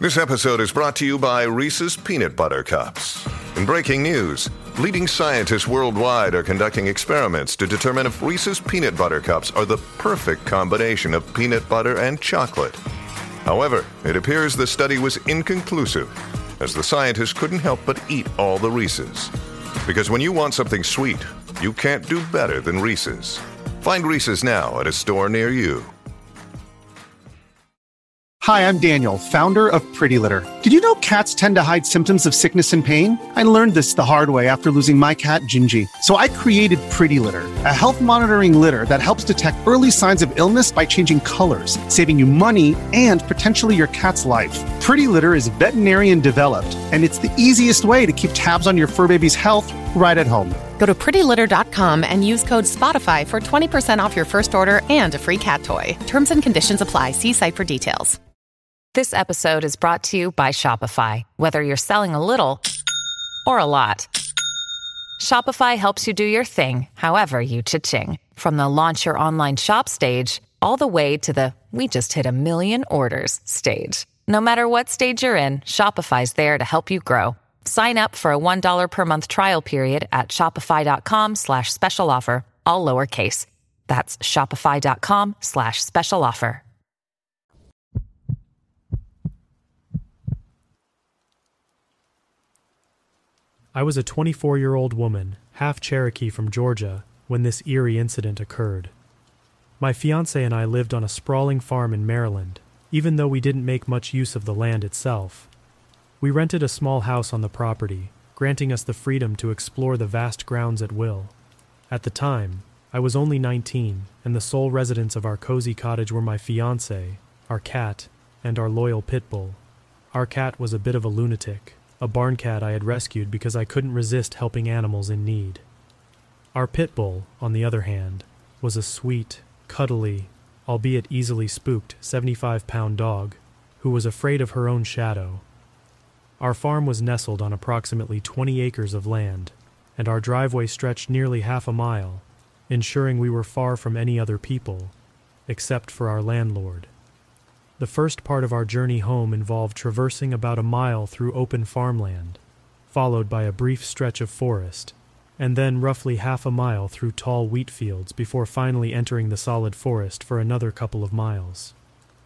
This episode is brought to you by Reese's Peanut Butter Cups. In breaking news, leading scientists worldwide are conducting experiments to determine if Reese's Peanut Butter Cups are the perfect combination of peanut butter and chocolate. However, it appears the study was inconclusive, as the scientists couldn't help but eat all the Reese's. Because when you want something sweet, you can't do better than Reese's. Find Reese's now at a store near you. Hi, I'm Daniel, founder of Pretty Litter. Did you know cats tend to hide symptoms of sickness and pain? I learned this the hard way after losing my cat, Gingy. So I created Pretty Litter, a health monitoring litter that helps detect early signs of illness by changing colors, saving you money and potentially your cat's life. Pretty Litter is veterinarian developed, and it's the easiest way to keep tabs on your fur baby's health right at home. Go to prettylitter.com and use code SPOTIFY for 20% off your first order and a free cat toy. Terms and conditions apply. See site for details. This episode is brought to you by Shopify. Whether you're selling a little or a lot, Shopify helps you do your thing, however you cha-ching. From the launch your online shop stage, all the way to the we just hit 1 million orders stage. No matter what stage you're in, Shopify's there to help you grow. Sign up for a $1 per month trial period at shopify.com/special offer, all lowercase. That's shopify.com/special offer. I was a 24-year-old woman, half Cherokee from Georgia, when this eerie incident occurred. My fiancé and I lived on a sprawling farm in Maryland, even though we didn't make much use of the land itself. We rented a small house on the property, granting us the freedom to explore the vast grounds at will. At the time, I was only 19, and the sole residents of our cozy cottage were my fiancé, our cat, and our loyal pit bull. Our cat was a bit of a lunatic, a barn cat I had rescued because I couldn't resist helping animals in need. Our pit bull, on the other hand, was a sweet, cuddly, albeit easily spooked 75-pound dog who was afraid of her own shadow. Our farm was nestled on approximately 20 acres of land, and our driveway stretched nearly half a mile, ensuring we were far from any other people, except for our landlord. The first part of our journey home involved traversing about a mile through open farmland, followed by a brief stretch of forest, and then roughly half a mile through tall wheat fields before finally entering the solid forest for another couple of miles.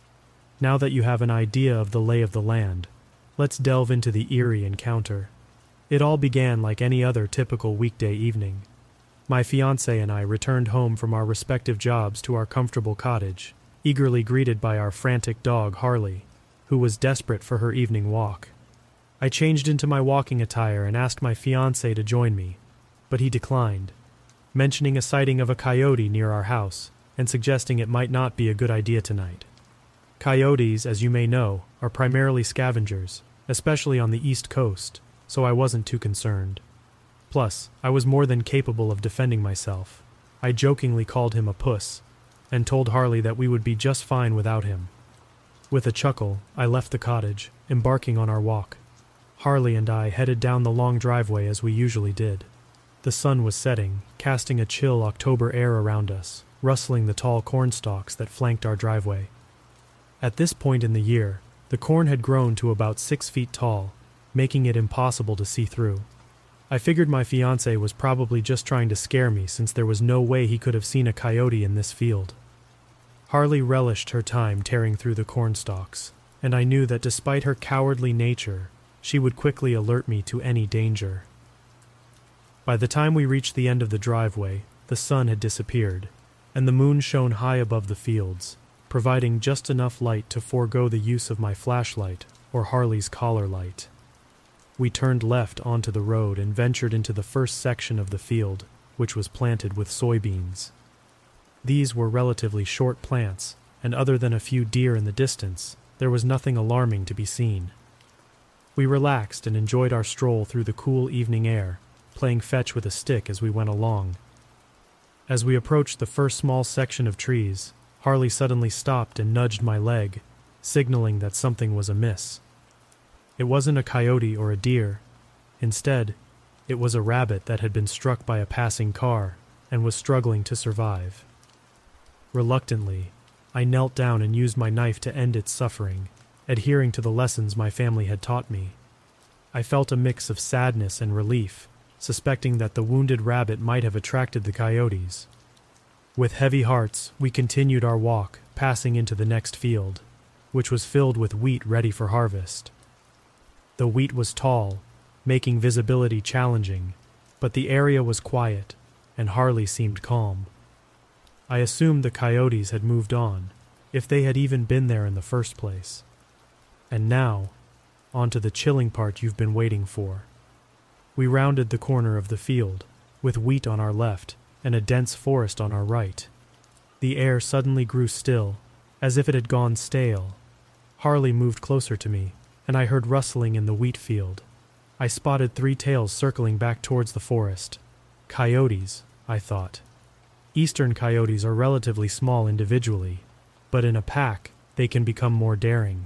Now that you have an idea of the lay of the land, let's delve into the eerie encounter. It all began like any other typical weekday evening. My fiancé and I returned home from our respective jobs to our comfortable cottage, eagerly greeted by our frantic dog, Harley, who was desperate for her evening walk. I changed into my walking attire and asked my fiancé to join me, but he declined, mentioning a sighting of a coyote near our house and suggesting it might not be a good idea tonight. Coyotes, as you may know, are primarily scavengers, especially on the East Coast, so I wasn't too concerned. Plus, I was more than capable of defending myself. I jokingly called him a puss, and told Harley that we would be just fine without him. With a chuckle, I left the cottage, embarking on our walk. Harley and I headed down the long driveway as we usually did. The sun was setting, casting a chill October air around us, rustling the tall corn stalks that flanked our driveway. At this point in the year, the corn had grown to about 6 feet tall, making it impossible to see through. I figured my fiancé was probably just trying to scare me since there was no way he could have seen a coyote in this field. Harley relished her time tearing through the corn stalks, and I knew that despite her cowardly nature, she would quickly alert me to any danger. By the time we reached the end of the driveway, the sun had disappeared, and the moon shone high above the fields, providing just enough light to forego the use of my flashlight or Harley's collar light. We turned left onto the road and ventured into the first section of the field, which was planted with soybeans. These were relatively short plants, and other than a few deer in the distance, there was nothing alarming to be seen. We relaxed and enjoyed our stroll through the cool evening air, playing fetch with a stick as we went along. As we approached the first small section of trees, Harley suddenly stopped and nudged my leg, signaling that something was amiss. It wasn't a coyote or a deer. Instead, it was a rabbit that had been struck by a passing car and was struggling to survive. Reluctantly, I knelt down and used my knife to end its suffering, adhering to the lessons my family had taught me. I felt a mix of sadness and relief, suspecting that the wounded rabbit might have attracted the coyotes. With heavy hearts, we continued our walk, passing into the next field, which was filled with wheat ready for harvest. The wheat was tall, making visibility challenging, but the area was quiet, and Harley seemed calm. I assumed the coyotes had moved on, if they had even been there in the first place. And now, on to the chilling part you've been waiting for. We rounded the corner of the field, with wheat on our left and a dense forest on our right. The air suddenly grew still, as if it had gone stale. Harley moved closer to me, and I heard rustling in the wheat field. I spotted 3 tails circling back towards the forest. Coyotes, I thought. Eastern coyotes are relatively small individually, but in a pack, they can become more daring.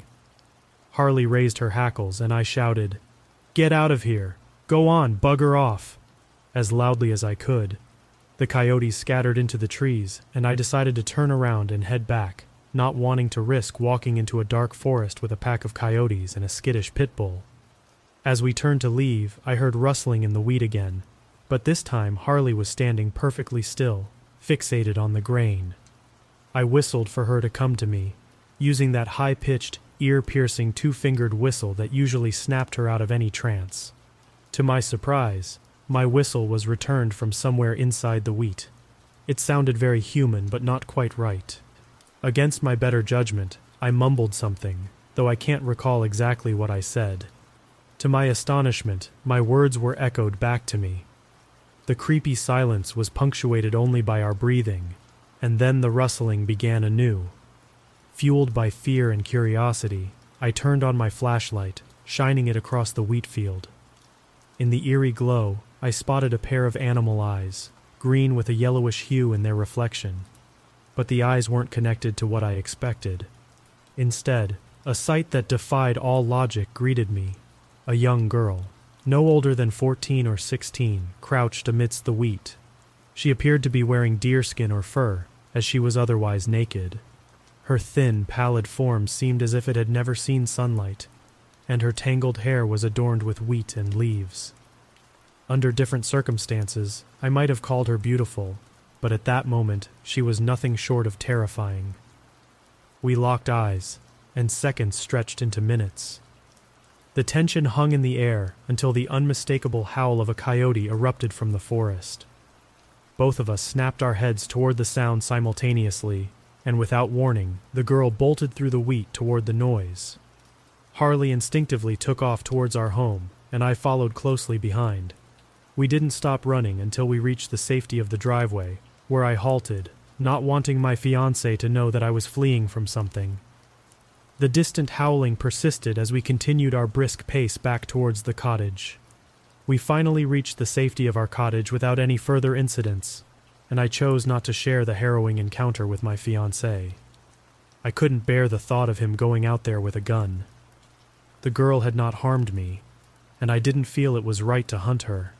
Harley raised her hackles, and I shouted, "Get out of here! Go on, bugger off!" as loudly as I could. The coyotes scattered into the trees, and I decided to turn around and head back, not wanting to risk walking into a dark forest with a pack of coyotes and a skittish pit bull. As we turned to leave, I heard rustling in the wheat again, but this time Harley was standing perfectly still, fixated on the grain. I whistled for her to come to me, using that high-pitched, ear-piercing 2-fingered whistle that usually snapped her out of any trance. To my surprise, my whistle was returned from somewhere inside the wheat. It sounded very human, but not quite right. Against my better judgment, I mumbled something, though I can't recall exactly what I said. To my astonishment, my words were echoed back to me. The creepy silence was punctuated only by our breathing, and then the rustling began anew. Fueled by fear and curiosity, I turned on my flashlight, shining it across the wheat field. In the eerie glow, I spotted a pair of animal eyes, green with a yellowish hue in their reflection. But the eyes weren't connected to what I expected. Instead, a sight that defied all logic greeted me. A young girl, no older than 14 or 16, crouched amidst the wheat. She appeared to be wearing deerskin or fur, as she was otherwise naked. Her thin, pallid form seemed as if it had never seen sunlight, and her tangled hair was adorned with wheat and leaves. Under different circumstances, I might have called her beautiful, but at that moment she was nothing short of terrifying. We locked eyes, and seconds stretched into minutes. The tension hung in the air until the unmistakable howl of a coyote erupted from the forest. Both of us snapped our heads toward the sound simultaneously, and without warning, the girl bolted through the wheat toward the noise. Harley instinctively took off towards our home, and I followed closely behind. We didn't stop running until we reached the safety of the driveway, where I halted, not wanting my fiancée to know that I was fleeing from something. The distant howling persisted as we continued our brisk pace back towards the cottage. We finally reached the safety of our cottage without any further incidents, and I chose not to share the harrowing encounter with my fiancé. I couldn't bear the thought of him going out there with a gun. The girl had not harmed me, and I didn't feel it was right to hunt her.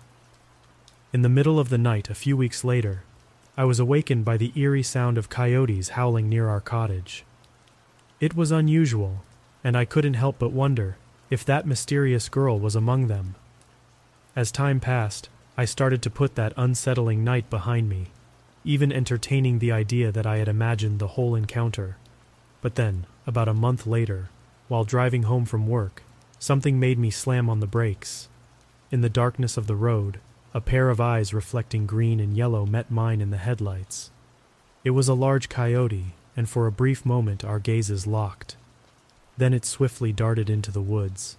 In the middle of the night a few weeks later, I was awakened by the eerie sound of coyotes howling near our cottage. It was unusual, and I couldn't help but wonder if that mysterious girl was among them. As time passed, I started to put that unsettling night behind me, even entertaining the idea that I had imagined the whole encounter. But then, about a month later, while driving home from work, something made me slam on the brakes. In the darkness of the road, a pair of eyes reflecting green and yellow met mine in the headlights. It was a large coyote, and for a brief moment our gazes locked. Then it swiftly darted into the woods.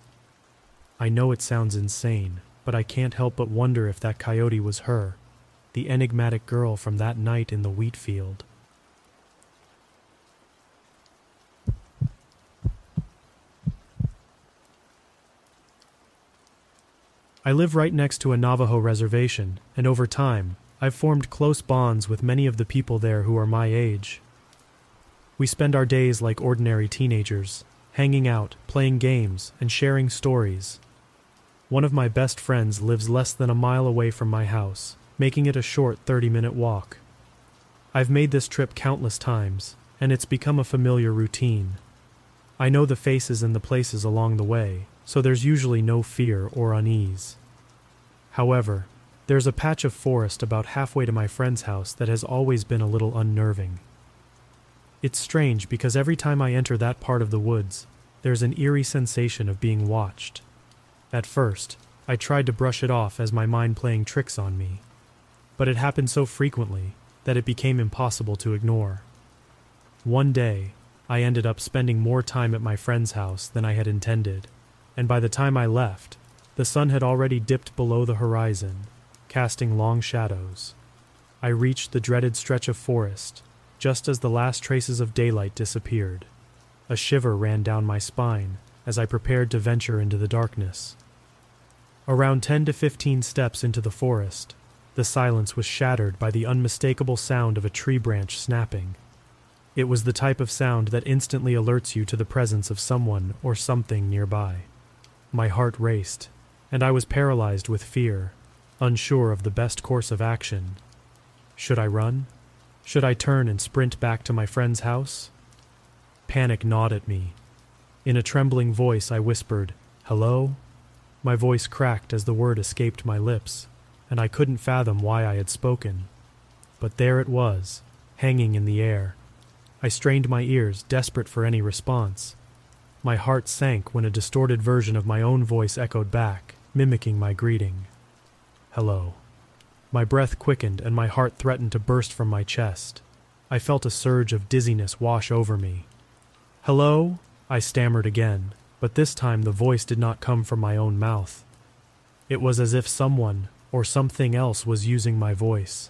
I know it sounds insane, but I can't help but wonder if that coyote was her, the enigmatic girl from that night in the wheat field. I live right next to a Navajo reservation, and over time, I've formed close bonds with many of the people there who are my age. We spend our days like ordinary teenagers, hanging out, playing games, and sharing stories. One of my best friends lives less than a mile away from my house, making it a short 30-minute walk. I've made this trip countless times, and it's become a familiar routine. I know the faces and the places along the way, so there's usually no fear or unease. However, there's a patch of forest about halfway to my friend's house that has always been a little unnerving. It's strange because every time I enter that part of the woods, there's an eerie sensation of being watched. At first, I tried to brush it off as my mind playing tricks on me, but it happened so frequently that it became impossible to ignore. One day, I ended up spending more time at my friend's house than I had intended, and by the time I left, the sun had already dipped below the horizon, casting long shadows. I reached the dreaded stretch of forest just as the last traces of daylight disappeared. A shiver ran down my spine as I prepared to venture into the darkness. Around 10 to 15 steps into the forest, the silence was shattered by the unmistakable sound of a tree branch snapping. It was the type of sound that instantly alerts you to the presence of someone or something nearby. My heart raced, and I was paralyzed with fear, unsure of the best course of action. Should I run? Should I turn and sprint back to my friend's house? Panic gnawed at me. In a trembling voice I whispered, "Hello?" My voice cracked as the word escaped my lips, and I couldn't fathom why I had spoken. But there it was, hanging in the air. I strained my ears, desperate for any response. My heart sank when a distorted version of my own voice echoed back, mimicking my greeting. "Hello." My breath quickened and my heart threatened to burst from my chest. I felt a surge of dizziness wash over me. "Hello?" I stammered again, but this time the voice did not come from my own mouth. It was as if someone or something else was using my voice.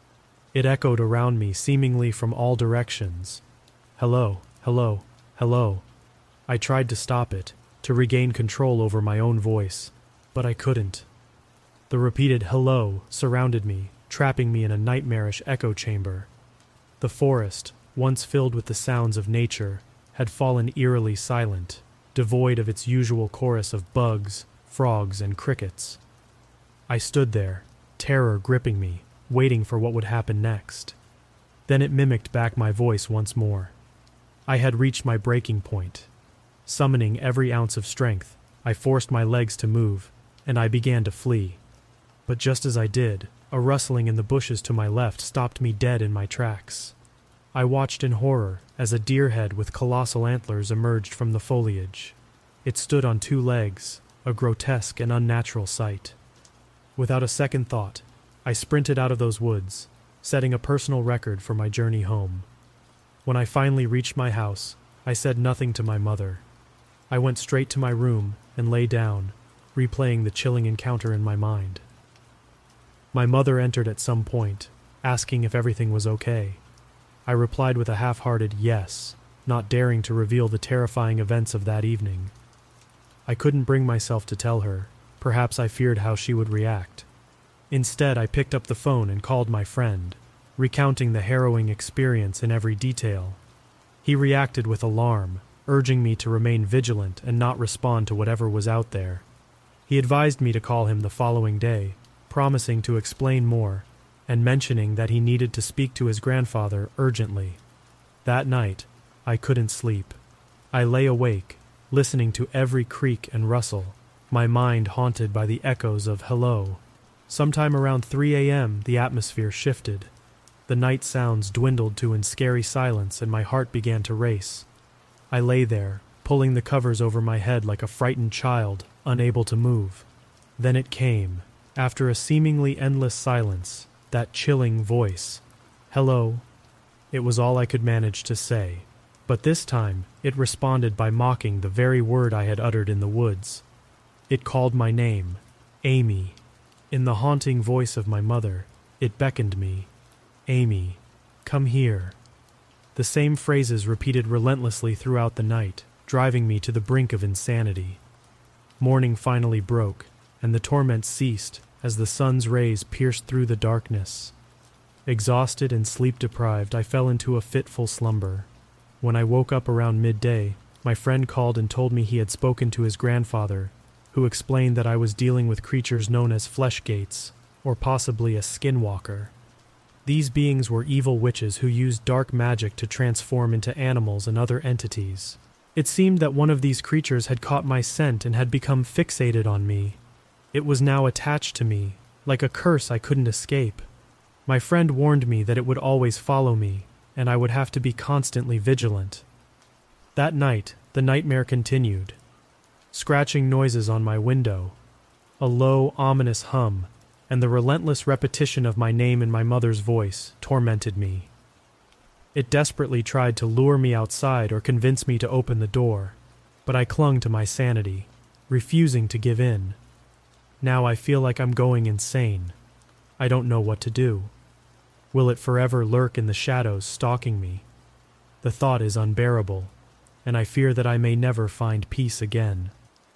It echoed around me, seemingly from all directions. "Hello, hello, hello." I tried to stop it, to regain control over my own voice, but I couldn't. The repeated "hello" surrounded me, trapping me in a nightmarish echo chamber. The forest, once filled with the sounds of nature, had fallen eerily silent, devoid of its usual chorus of bugs, frogs, and crickets. I stood there, terror gripping me, waiting for what would happen next. Then it mimicked back my voice once more. I had reached my breaking point. Summoning every ounce of strength, I forced my legs to move, and I began to flee. But just as I did, a rustling in the bushes to my left stopped me dead in my tracks. I watched in horror as a deer head with colossal antlers emerged from the foliage. It stood on two legs, a grotesque and unnatural sight. Without a second thought, I sprinted out of those woods, setting a personal record for my journey home. When I finally reached my house, I said nothing to my mother. I went straight to my room and lay down, replaying the chilling encounter in my mind. My mother entered at some point, asking if everything was okay. I replied with a half-hearted yes, not daring to reveal the terrifying events of that evening. I couldn't bring myself to tell her. Perhaps I feared how she would react. Instead, I picked up the phone and called my friend, recounting the harrowing experience in every detail. He reacted with alarm, urging me to remain vigilant and not respond to whatever was out there. He advised me to call him the following day, promising to explain more, and mentioning that he needed to speak to his grandfather urgently. That night, I couldn't sleep. I lay awake, listening to every creak and rustle, my mind haunted by the echoes of "hello." Sometime around 3 a.m., the atmosphere shifted. The night sounds dwindled to in scary silence, and my heart began to race. I lay there, pulling the covers over my head like a frightened child, unable to move. Then it came. After a seemingly endless silence, that chilling voice. "Hello." It was all I could manage to say, but this time it responded by mocking the very word I had uttered in the woods. It called my name, Amy. In the haunting voice of my mother, it beckoned me. "Amy, come here." The same phrases repeated relentlessly throughout the night, driving me to the brink of insanity. Morning finally broke, and the torment ceased as the sun's rays pierced through the darkness. Exhausted and sleep-deprived, I fell into a fitful slumber. When I woke up around midday, my friend called and told me he had spoken to his grandfather, who explained that I was dealing with creatures known as Fleshgates, or possibly a skinwalker. These beings were evil witches who used dark magic to transform into animals and other entities. It seemed that one of these creatures had caught my scent and had become fixated on me. It was now attached to me, like a curse I couldn't escape. My friend warned me that it would always follow me, and I would have to be constantly vigilant. That night, the nightmare continued. Scratching noises on my window, a low, ominous hum, and the relentless repetition of my name in my mother's voice tormented me. It desperately tried to lure me outside or convince me to open the door, but I clung to my sanity, refusing to give in. Now I feel like I'm going insane. I don't know what to do. Will it forever lurk in the shadows, stalking me? The thought is unbearable, and I fear that I may never find peace again.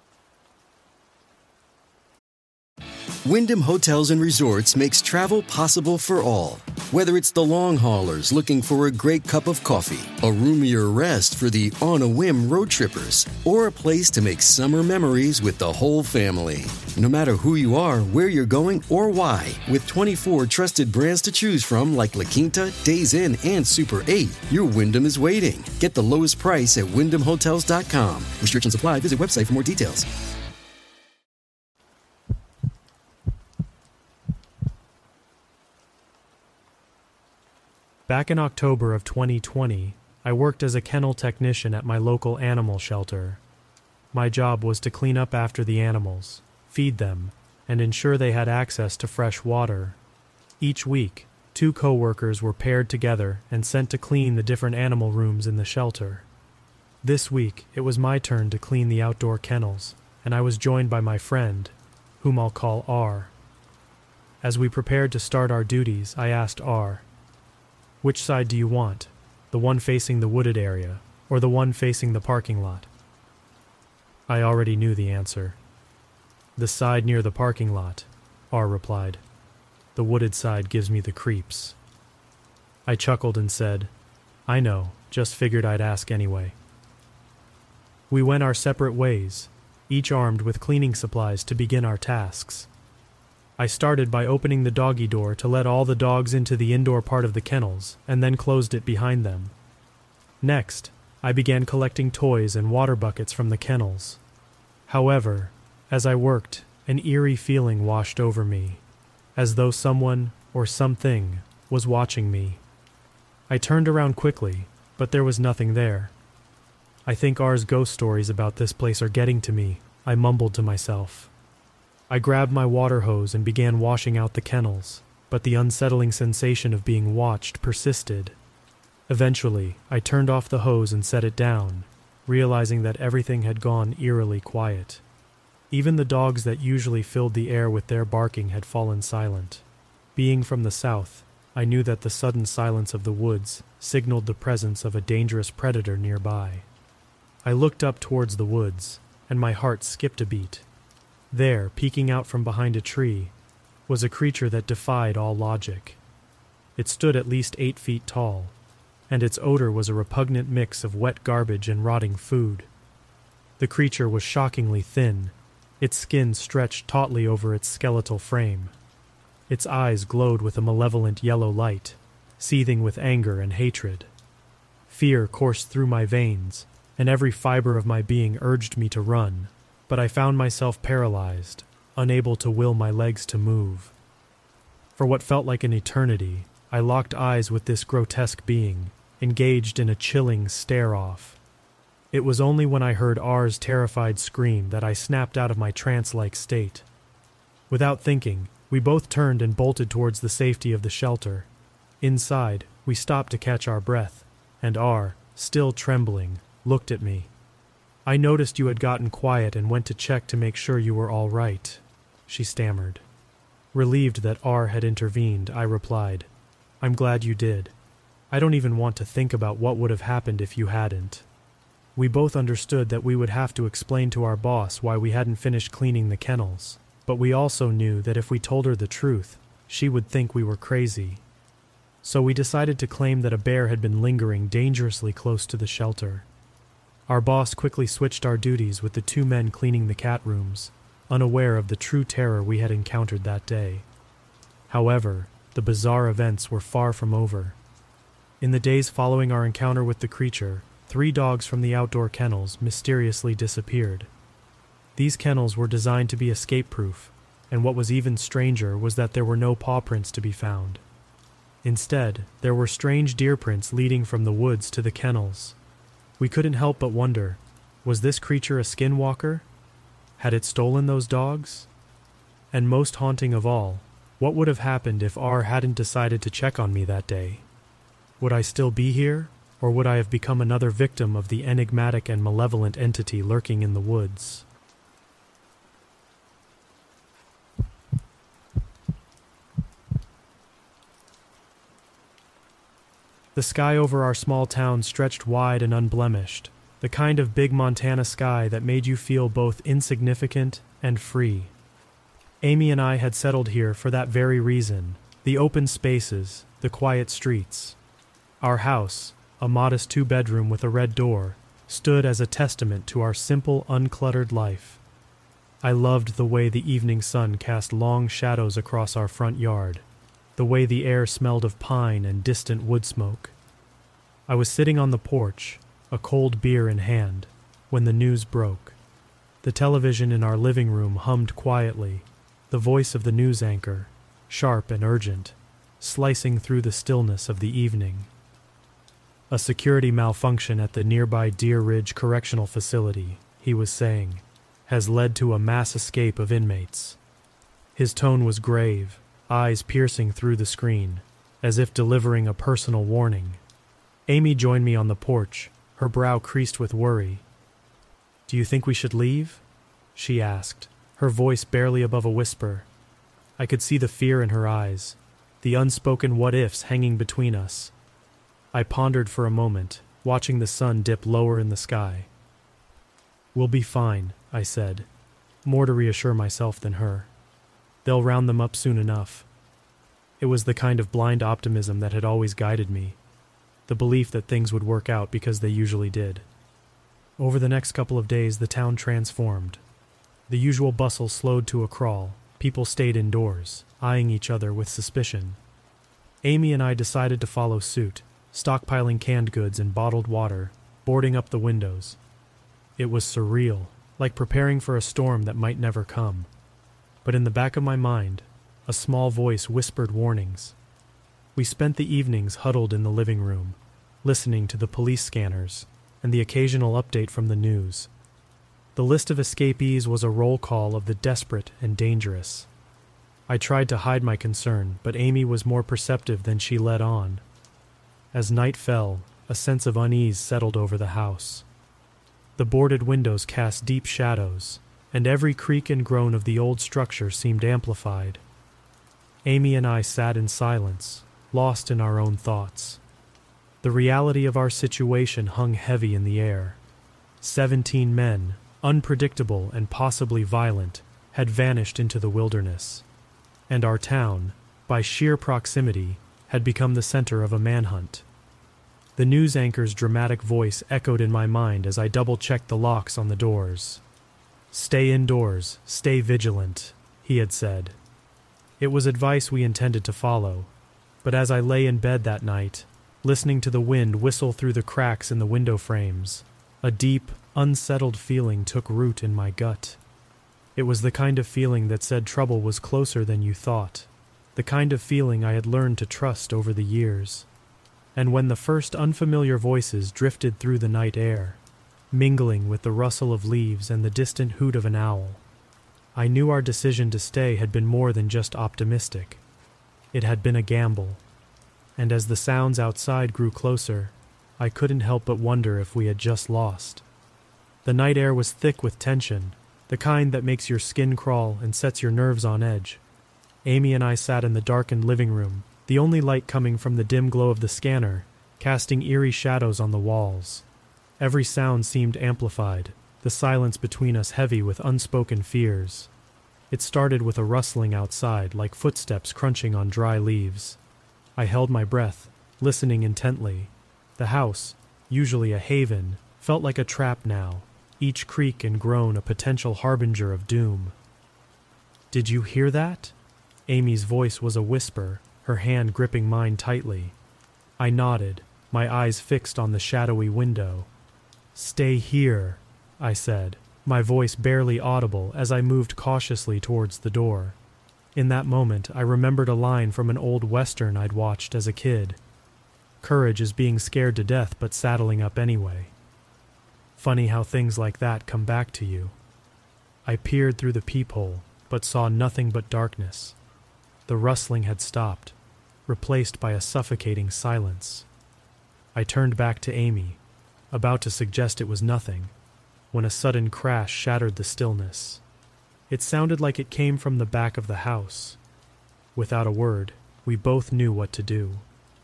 Wyndham Hotels and Resorts makes travel possible for all. Whether it's the long haulers looking for a great cup of coffee, a roomier rest for the on-a-whim road trippers, or a place to make summer memories with the whole family. No matter who you are, where you're going, or why, with 24 trusted brands to choose from like La Quinta, Days Inn, and Super 8, your Wyndham is waiting. Get the lowest price at WyndhamHotels.com. Restrictions apply. Visit website for more details. Back in October of 2020, I worked as a kennel technician at my local animal shelter. My job was to clean up after the animals, feed them, and ensure they had access to fresh water. Each week, 2 co-workers were paired together and sent to clean the different animal rooms in the shelter. This week, it was my turn to clean the outdoor kennels, and I was joined by my friend, whom I'll call R. As we prepared to start our duties, I asked R, "Which side do you want? The one facing the wooded area, or the one facing the parking lot?" I already knew the answer. "The side near the parking lot," R replied. "The wooded side gives me the creeps." I chuckled and said, "I know, just figured I'd ask anyway." We went our separate ways, each armed with cleaning supplies to begin our tasks. I started by opening the doggy door to let all the dogs into the indoor part of the kennels, and then closed it behind them. Next, I began collecting toys and water buckets from the kennels. However, as I worked, an eerie feeling washed over me, as though someone or something was watching me. I turned around quickly, but there was nothing there. "I think R's ghost stories about this place are getting to me," I mumbled to myself. I grabbed my water hose and began washing out the kennels, but the unsettling sensation of being watched persisted. Eventually, I turned off the hose and set it down, realizing that everything had gone eerily quiet. Even the dogs that usually filled the air with their barking had fallen silent. Being from the south, I knew that the sudden silence of the woods signaled the presence of a dangerous predator nearby. I looked up towards the woods, and my heart skipped a beat. There, peeking out from behind a tree, was a creature that defied all logic. It stood at least 8 feet tall, and its odor was a repugnant mix of wet garbage and rotting food. The creature was shockingly thin, its skin stretched tautly over its skeletal frame. Its eyes glowed with a malevolent yellow light, seething with anger and hatred. Fear coursed through my veins, and every fiber of my being urged me to run. But I found myself paralyzed, unable to will my legs to move. For what felt like an eternity, I locked eyes with this grotesque being, engaged in a chilling stare-off. It was only when I heard R's terrified scream that I snapped out of my trance-like state. Without thinking, we both turned and bolted towards the safety of the shelter. Inside, we stopped to catch our breath, and R, still trembling, looked at me. "I noticed you had gotten quiet and went to check to make sure you were all right," she stammered. Relieved that R had intervened, I replied, "I'm glad you did. I don't even want to think about what would have happened if you hadn't." We both understood that we would have to explain to our boss why we hadn't finished cleaning the kennels, but we also knew that if we told her the truth, she would think we were crazy. So we decided to claim that a bear had been lingering dangerously close to the shelter. Our boss quickly switched our duties with the 2 men cleaning the cat rooms, unaware of the true terror we had encountered that day. However, the bizarre events were far from over. In the days following our encounter with the creature, 3 dogs from the outdoor kennels mysteriously disappeared. These kennels were designed to be escape-proof, and what was even stranger was that there were no paw prints to be found. Instead, there were strange deer prints leading from the woods to the kennels. We couldn't help but wonder, was this creature a skinwalker? Had it stolen those dogs? And most haunting of all, what would have happened if R hadn't decided to check on me that day? Would I still be here, or would I have become another victim of the enigmatic and malevolent entity lurking in the woods? The sky over our small town stretched wide and unblemished, the kind of big Montana sky that made you feel both insignificant and free. Amy and I had settled here for that very reason, the open spaces, the quiet streets. Our house, a modest 2-bedroom with a red door, stood as a testament to our simple, uncluttered life. I loved the way the evening sun cast long shadows across our front yard, the way the air smelled of pine and distant wood smoke. I was sitting on the porch, a cold beer in hand, when the news broke. The television in our living room hummed quietly, the voice of the news anchor, sharp and urgent, slicing through the stillness of the evening. A security malfunction at the nearby Deer Ridge Correctional Facility, he was saying, has led to a mass escape of inmates. His tone was grave, eyes piercing through the screen, as if delivering a personal warning. Amy joined me on the porch, her brow creased with worry. "Do you think we should leave?" she asked, her voice barely above a whisper. I could see the fear in her eyes, the unspoken what-ifs hanging between us. I pondered for a moment, watching the sun dip lower in the sky. "We'll be fine," I said, more to reassure myself than her. "They'll round them up soon enough." It was the kind of blind optimism that had always guided me, the belief that things would work out because they usually did. Over the next couple of days, the town transformed. The usual bustle slowed to a crawl. People stayed indoors, eyeing each other with suspicion. Amy and I decided to follow suit, stockpiling canned goods and bottled water, boarding up the windows. It was surreal, like preparing for a storm that might never come. But in the back of my mind, a small voice whispered warnings. We spent the evenings huddled in the living room, listening to the police scanners and the occasional update from the news. The list of escapees was a roll call of the desperate and dangerous. I tried to hide my concern, but Amy was more perceptive than she let on. As night fell, a sense of unease settled over the house. The boarded windows cast deep shadows, and every creak and groan of the old structure seemed amplified. Amy and I sat in silence, lost in our own thoughts. The reality of our situation hung heavy in the air. 17 men, unpredictable and possibly violent, had vanished into the wilderness. And our town, by sheer proximity, had become the center of a manhunt. The news anchor's dramatic voice echoed in my mind as I double-checked the locks on the doors. "Stay indoors, stay vigilant," he had said. It was advice we intended to follow, but as I lay in bed that night, listening to the wind whistle through the cracks in the window frames, a deep, unsettled feeling took root in my gut. It was the kind of feeling that said trouble was closer than you thought, the kind of feeling I had learned to trust over the years. And when the first unfamiliar voices drifted through the night air, mingling with the rustle of leaves and the distant hoot of an owl, I knew our decision to stay had been more than just optimistic. It had been a gamble. And as the sounds outside grew closer, I couldn't help but wonder if we had just lost. The night air was thick with tension, the kind that makes your skin crawl and sets your nerves on edge. Amy and I sat in the darkened living room, the only light coming from the dim glow of the scanner, casting eerie shadows on the walls. Every sound seemed amplified, the silence between us heavy with unspoken fears. It started with a rustling outside, like footsteps crunching on dry leaves. I held my breath, listening intently. The house, usually a haven, felt like a trap now, each creak and groan a potential harbinger of doom. "Did you hear that?" Amy's voice was a whisper, her hand gripping mine tightly. I nodded, my eyes fixed on the shadowy window, "Stay here," I said, my voice barely audible as I moved cautiously towards the door. In that moment, I remembered a line from an old Western I'd watched as a kid. Courage is being scared to death but saddling up anyway. Funny how things like that come back to you. I peered through the peephole, but saw nothing but darkness. The rustling had stopped, replaced by a suffocating silence. I turned back to Amy, about to suggest it was nothing, when a sudden crash shattered the stillness. It sounded like it came from the back of the house. Without a word, we both knew what to do.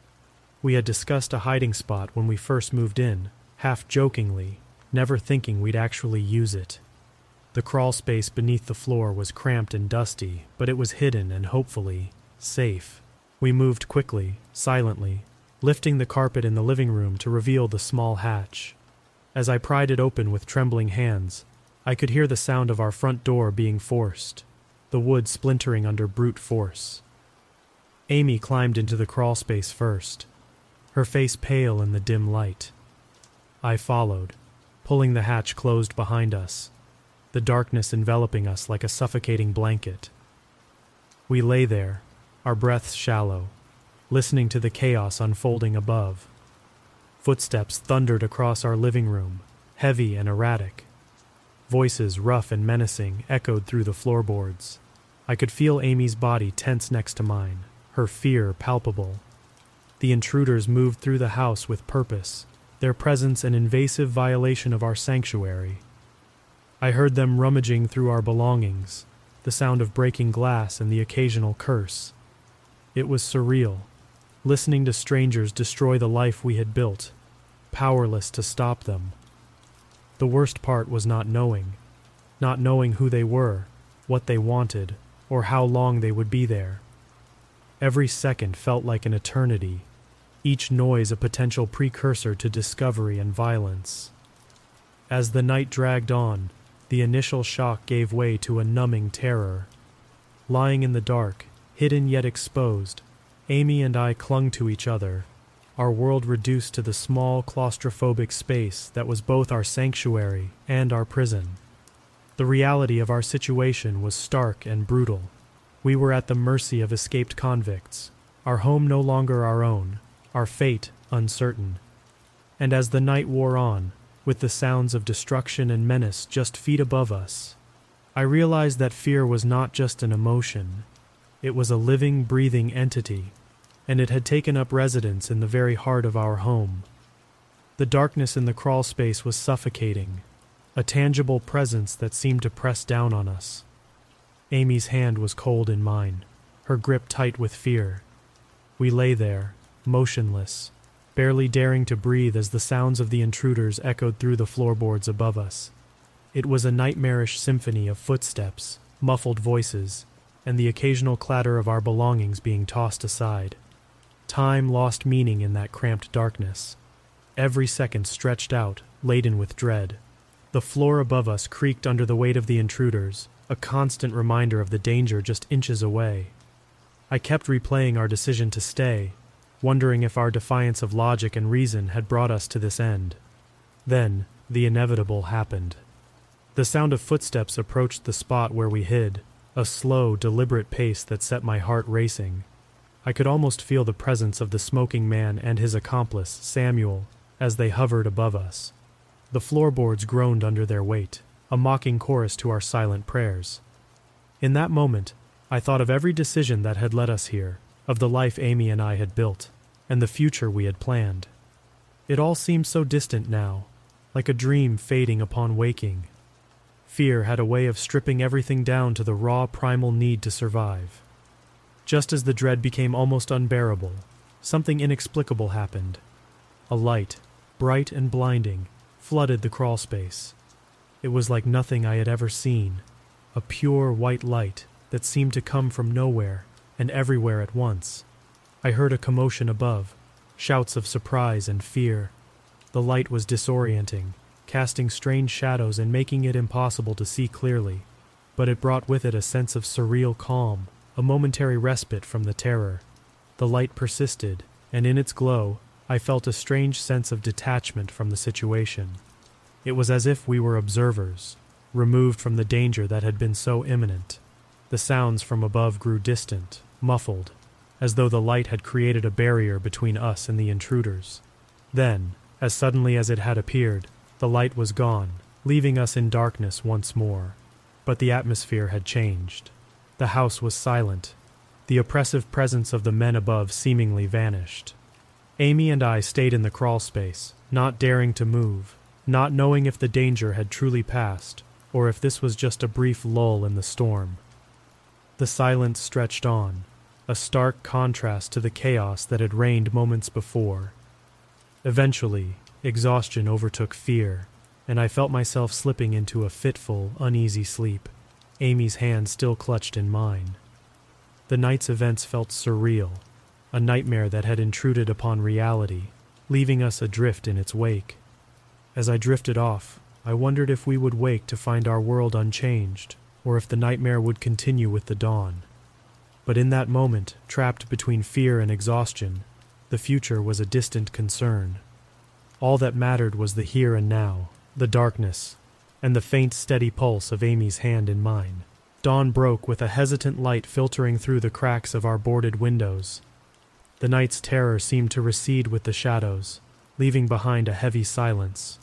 We had discussed a hiding spot when we first moved in, half jokingly, never thinking we'd actually use it. The crawl space beneath the floor was cramped and dusty, but it was hidden and hopefully safe. We moved quickly, silently, lifting the carpet in the living room to reveal the small hatch. As I pried it open with trembling hands, I could hear the sound of our front door being forced, the wood splintering under brute force. Amy climbed into the crawl space first, her face pale in the dim light. I followed, pulling the hatch closed behind us, the darkness enveloping us like a suffocating blanket. We lay there, our breaths shallow, listening to the chaos unfolding above. Footsteps thundered across our living room, heavy and erratic. Voices, rough and menacing, echoed through the floorboards. I could feel Amy's body tense next to mine, her fear palpable. The intruders moved through the house with purpose, their presence an invasive violation of our sanctuary. I heard them rummaging through our belongings, the sound of breaking glass and the occasional curse. It was surreal, listening to strangers destroy the life we had built, powerless to stop them. The worst part was not knowing who they were, what they wanted, or how long they would be there. Every second felt like an eternity, each noise a potential precursor to discovery and violence. As the night dragged on, the initial shock gave way to a numbing terror. Lying in the dark, hidden yet exposed, Amy and I clung to each other, our world reduced to the small claustrophobic space that was both our sanctuary and our prison. The reality of our situation was stark and brutal. We were at the mercy of escaped convicts, our home no longer our own, our fate uncertain. And as the night wore on, with the sounds of destruction and menace just feet above us, I realized that fear was not just an emotion. It was a living, breathing entity, and it had taken up residence in the very heart of our home. The darkness in the crawl space was suffocating, a tangible presence that seemed to press down on us. Amy's hand was cold in mine, her grip tight with fear. We lay there, motionless, barely daring to breathe as the sounds of the intruders echoed through the floorboards above us. It was a nightmarish symphony of footsteps, muffled voices, and the occasional clatter of our belongings being tossed aside. Time lost meaning in that cramped darkness. Every second stretched out, laden with dread. The floor above us creaked under the weight of the intruders, a constant reminder of the danger just inches away. I kept replaying our decision to stay, wondering if our defiance of logic and reason had brought us to this end. Then, the inevitable happened. The sound of footsteps approached the spot where we hid, a slow, deliberate pace that set my heart racing. I could almost feel the presence of the smoking man and his accomplice, Samuel, as they hovered above us. The floorboards groaned under their weight, a mocking chorus to our silent prayers. In that moment, I thought of every decision that had led us here, of the life Amy and I had built, and the future we had planned. It all seemed so distant now, like a dream fading upon waking. Fear had a way of stripping everything down to the raw primal need to survive. Just as the dread became almost unbearable, something inexplicable happened. A light, bright and blinding, flooded the crawl space. It was like nothing I had ever seen, a pure white light that seemed to come from nowhere and everywhere at once. I heard a commotion above, shouts of surprise and fear. The light was disorienting, casting strange shadows and making it impossible to see clearly, but it brought with it a sense of surreal calm, a momentary respite from the terror. The light persisted, and in its glow, I felt a strange sense of detachment from the situation. It was as if we were observers, removed from the danger that had been so imminent. The sounds from above grew distant, muffled, as though the light had created a barrier between us and the intruders. Then, as suddenly as it had appeared, the light was gone, leaving us in darkness once more. But the atmosphere had changed. The house was silent. The oppressive presence of the men above seemingly vanished. Amy and I stayed in the crawl space, not daring to move, not knowing if the danger had truly passed, or if this was just a brief lull in the storm. The silence stretched on, a stark contrast to the chaos that had reigned moments before. Eventually, exhaustion overtook fear, and I felt myself slipping into a fitful, uneasy sleep, Amy's hand still clutched in mine. The night's events felt surreal, a nightmare that had intruded upon reality, leaving us adrift in its wake. As I drifted off, I wondered if we would wake to find our world unchanged, or if the nightmare would continue with the dawn. But in that moment, trapped between fear and exhaustion, the future was a distant concern. All that mattered was the here and now, the darkness, and the faint, steady pulse of Amy's hand in mine. Dawn broke with a hesitant light filtering through the cracks of our boarded windows. The night's terror seemed to recede with the shadows, leaving behind a heavy silence.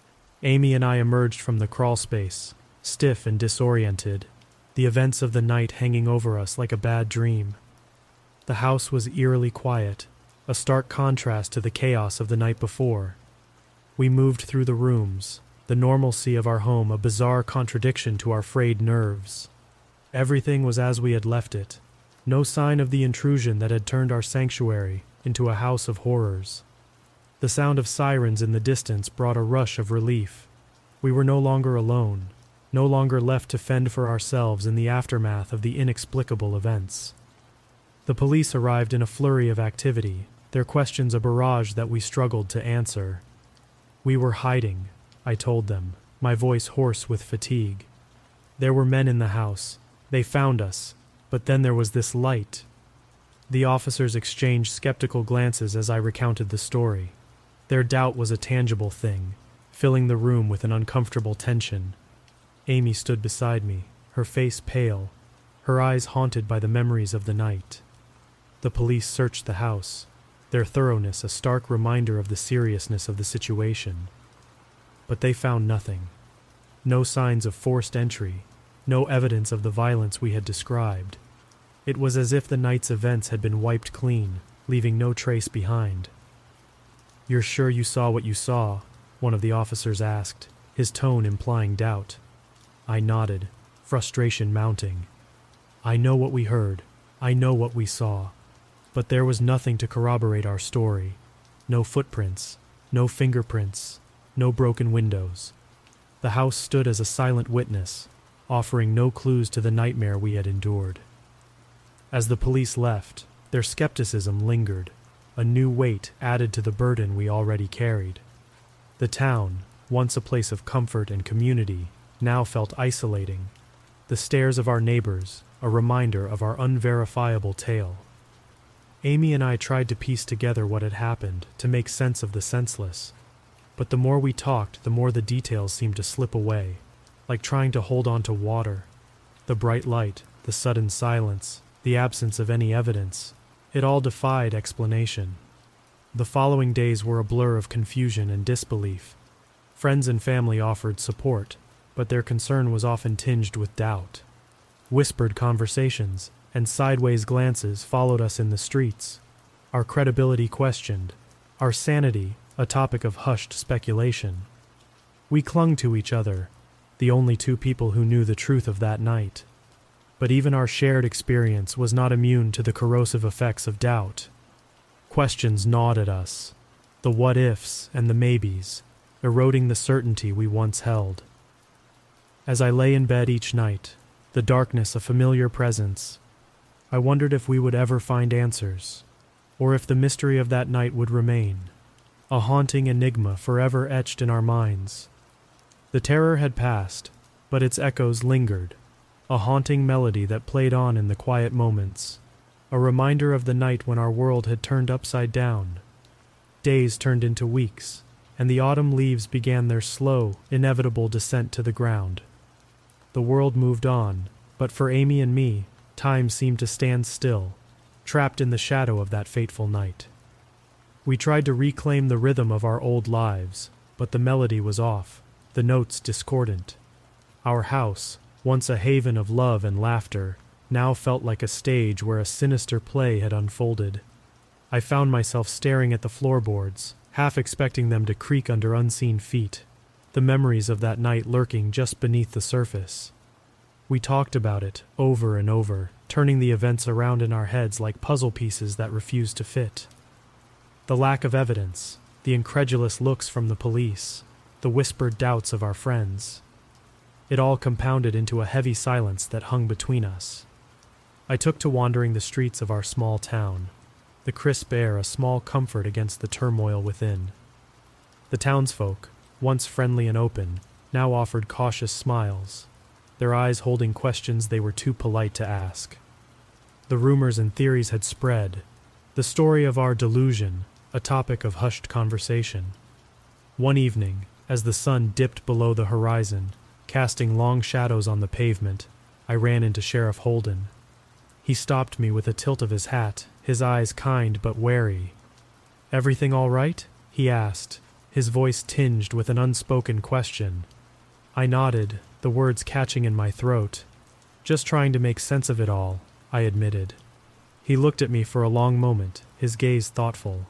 Amy and I emerged from the crawl space, stiff and disoriented, the events of the night hanging over us like a bad dream. The house was eerily quiet, a stark contrast to the chaos of the night before. We moved through the rooms, the normalcy of our home a bizarre contradiction to our frayed nerves. Everything was as we had left it, no sign of the intrusion that had turned our sanctuary into a house of horrors. The sound of sirens in the distance brought a rush of relief. We were no longer alone, no longer left to fend for ourselves in the aftermath of the inexplicable events. The police arrived in a flurry of activity, their questions a barrage that we struggled to answer. We were hiding, I told them, my voice hoarse with fatigue. There were men in the house. They found us, but then there was this light. The officers exchanged skeptical glances as I recounted the story. Their doubt was a tangible thing, filling the room with an uncomfortable tension. Amy stood beside me, her face pale, her eyes haunted by the memories of the night. The police searched the house, their thoroughness a stark reminder of the seriousness of the situation. But they found nothing. No signs of forced entry, no evidence of the violence we had described. It was as if the night's events had been wiped clean, leaving no trace behind. "You're sure you saw what you saw?" one of the officers asked, his tone implying doubt. I nodded, frustration mounting. "I know what we heard. I know what we saw. But there was nothing to corroborate our story. No footprints, no fingerprints, no broken windows. The house stood as a silent witness, offering no clues to the nightmare we had endured." As the police left, their skepticism lingered, a new weight added to the burden we already carried. The town, once a place of comfort and community, now felt isolating. The stares of our neighbors, a reminder of our unverifiable tale. Amy and I tried to piece together what had happened, to make sense of the senseless. But the more we talked, the more the details seemed to slip away, like trying to hold on to water. The bright light, the sudden silence, the absence of any evidence, it all defied explanation. The following days were a blur of confusion and disbelief. Friends and family offered support, but their concern was often tinged with doubt. Whispered conversations and sideways glances followed us in the streets, our credibility questioned, our sanity a topic of hushed speculation. We clung to each other, the only two people who knew the truth of that night. But even our shared experience was not immune to the corrosive effects of doubt. Questions gnawed at us, the what-ifs and the maybes, eroding the certainty we once held. As I lay in bed each night, the darkness a familiar presence, I wondered if we would ever find answers, or if the mystery of that night would remain, a haunting enigma forever etched in our minds. The terror had passed, but its echoes lingered, a haunting melody that played on in the quiet moments, a reminder of the night when our world had turned upside down. Days turned into weeks, and the autumn leaves began their slow, inevitable descent to the ground. The world moved on, but for Amy and me, time seemed to stand still, trapped in the shadow of that fateful night. We tried to reclaim the rhythm of our old lives, but the melody was off, the notes discordant. Our house, once a haven of love and laughter, now felt like a stage where a sinister play had unfolded. I found myself staring at the floorboards, half expecting them to creak under unseen feet, the memories of that night lurking just beneath the surface. We talked about it over and over, turning the events around in our heads like puzzle pieces that refused to fit. The lack of evidence, the incredulous looks from the police, the whispered doubts of our friends. It all compounded into a heavy silence that hung between us. I took to wandering the streets of our small town, the crisp air a small comfort against the turmoil within. The townsfolk, once friendly and open, now offered cautious smiles, their eyes holding questions they were too polite to ask. The rumors and theories had spread, the story of our delusion, a topic of hushed conversation. One evening, as the sun dipped below the horizon, casting long shadows on the pavement, I ran into Sheriff Holden. He stopped me with a tilt of his hat, his eyes kind but wary. "Everything all right?" he asked, his voice tinged with an unspoken question. I nodded, the words catching in my throat. "Just trying to make sense of it all," I admitted. He looked at me for a long moment, his gaze thoughtful.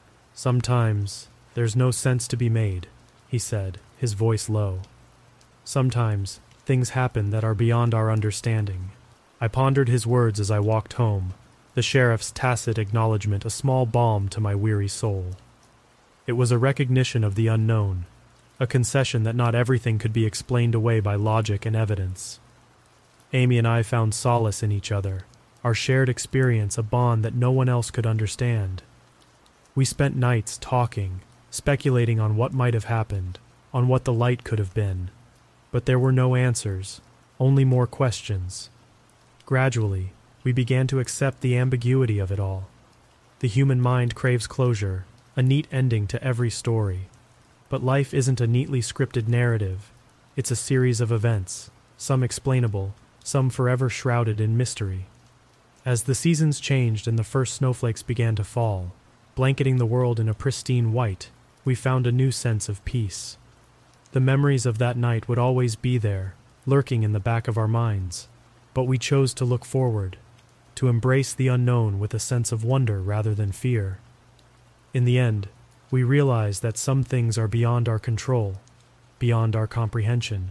"Sometimes there's no sense to be made," he said, his voice low. "Sometimes things happen that are beyond our understanding." I pondered his words as I walked home, the sheriff's tacit acknowledgement a small balm to my weary soul. It was a recognition of the unknown, a concession that not everything could be explained away by logic and evidence. Amy and I found solace in each other, our shared experience a bond that no one else could understand. We spent nights talking, speculating on what might have happened, on what the light could have been. But there were no answers, only more questions. Gradually, we began to accept the ambiguity of it all. The human mind craves closure, a neat ending to every story. But life isn't a neatly scripted narrative. It's a series of events, some explainable, some forever shrouded in mystery. As the seasons changed and the first snowflakes began to fall, blanketing the world in a pristine white, we found a new sense of peace. The memories of that night would always be there, lurking in the back of our minds. But we chose to look forward, to embrace the unknown with a sense of wonder rather than fear. In the end, we realized that some things are beyond our control, beyond our comprehension.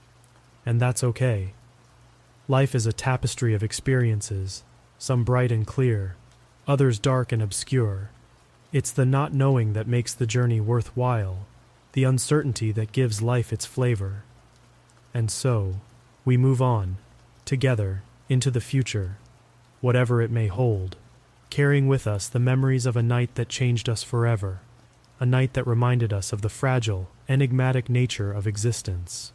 And that's okay. Life is a tapestry of experiences, some bright and clear, others dark and obscure. It's the not knowing that makes the journey worthwhile, the uncertainty that gives life its flavor. And so, we move on, together, into the future, whatever it may hold, carrying with us the memories of a night that changed us forever, a night that reminded us of the fragile, enigmatic nature of existence.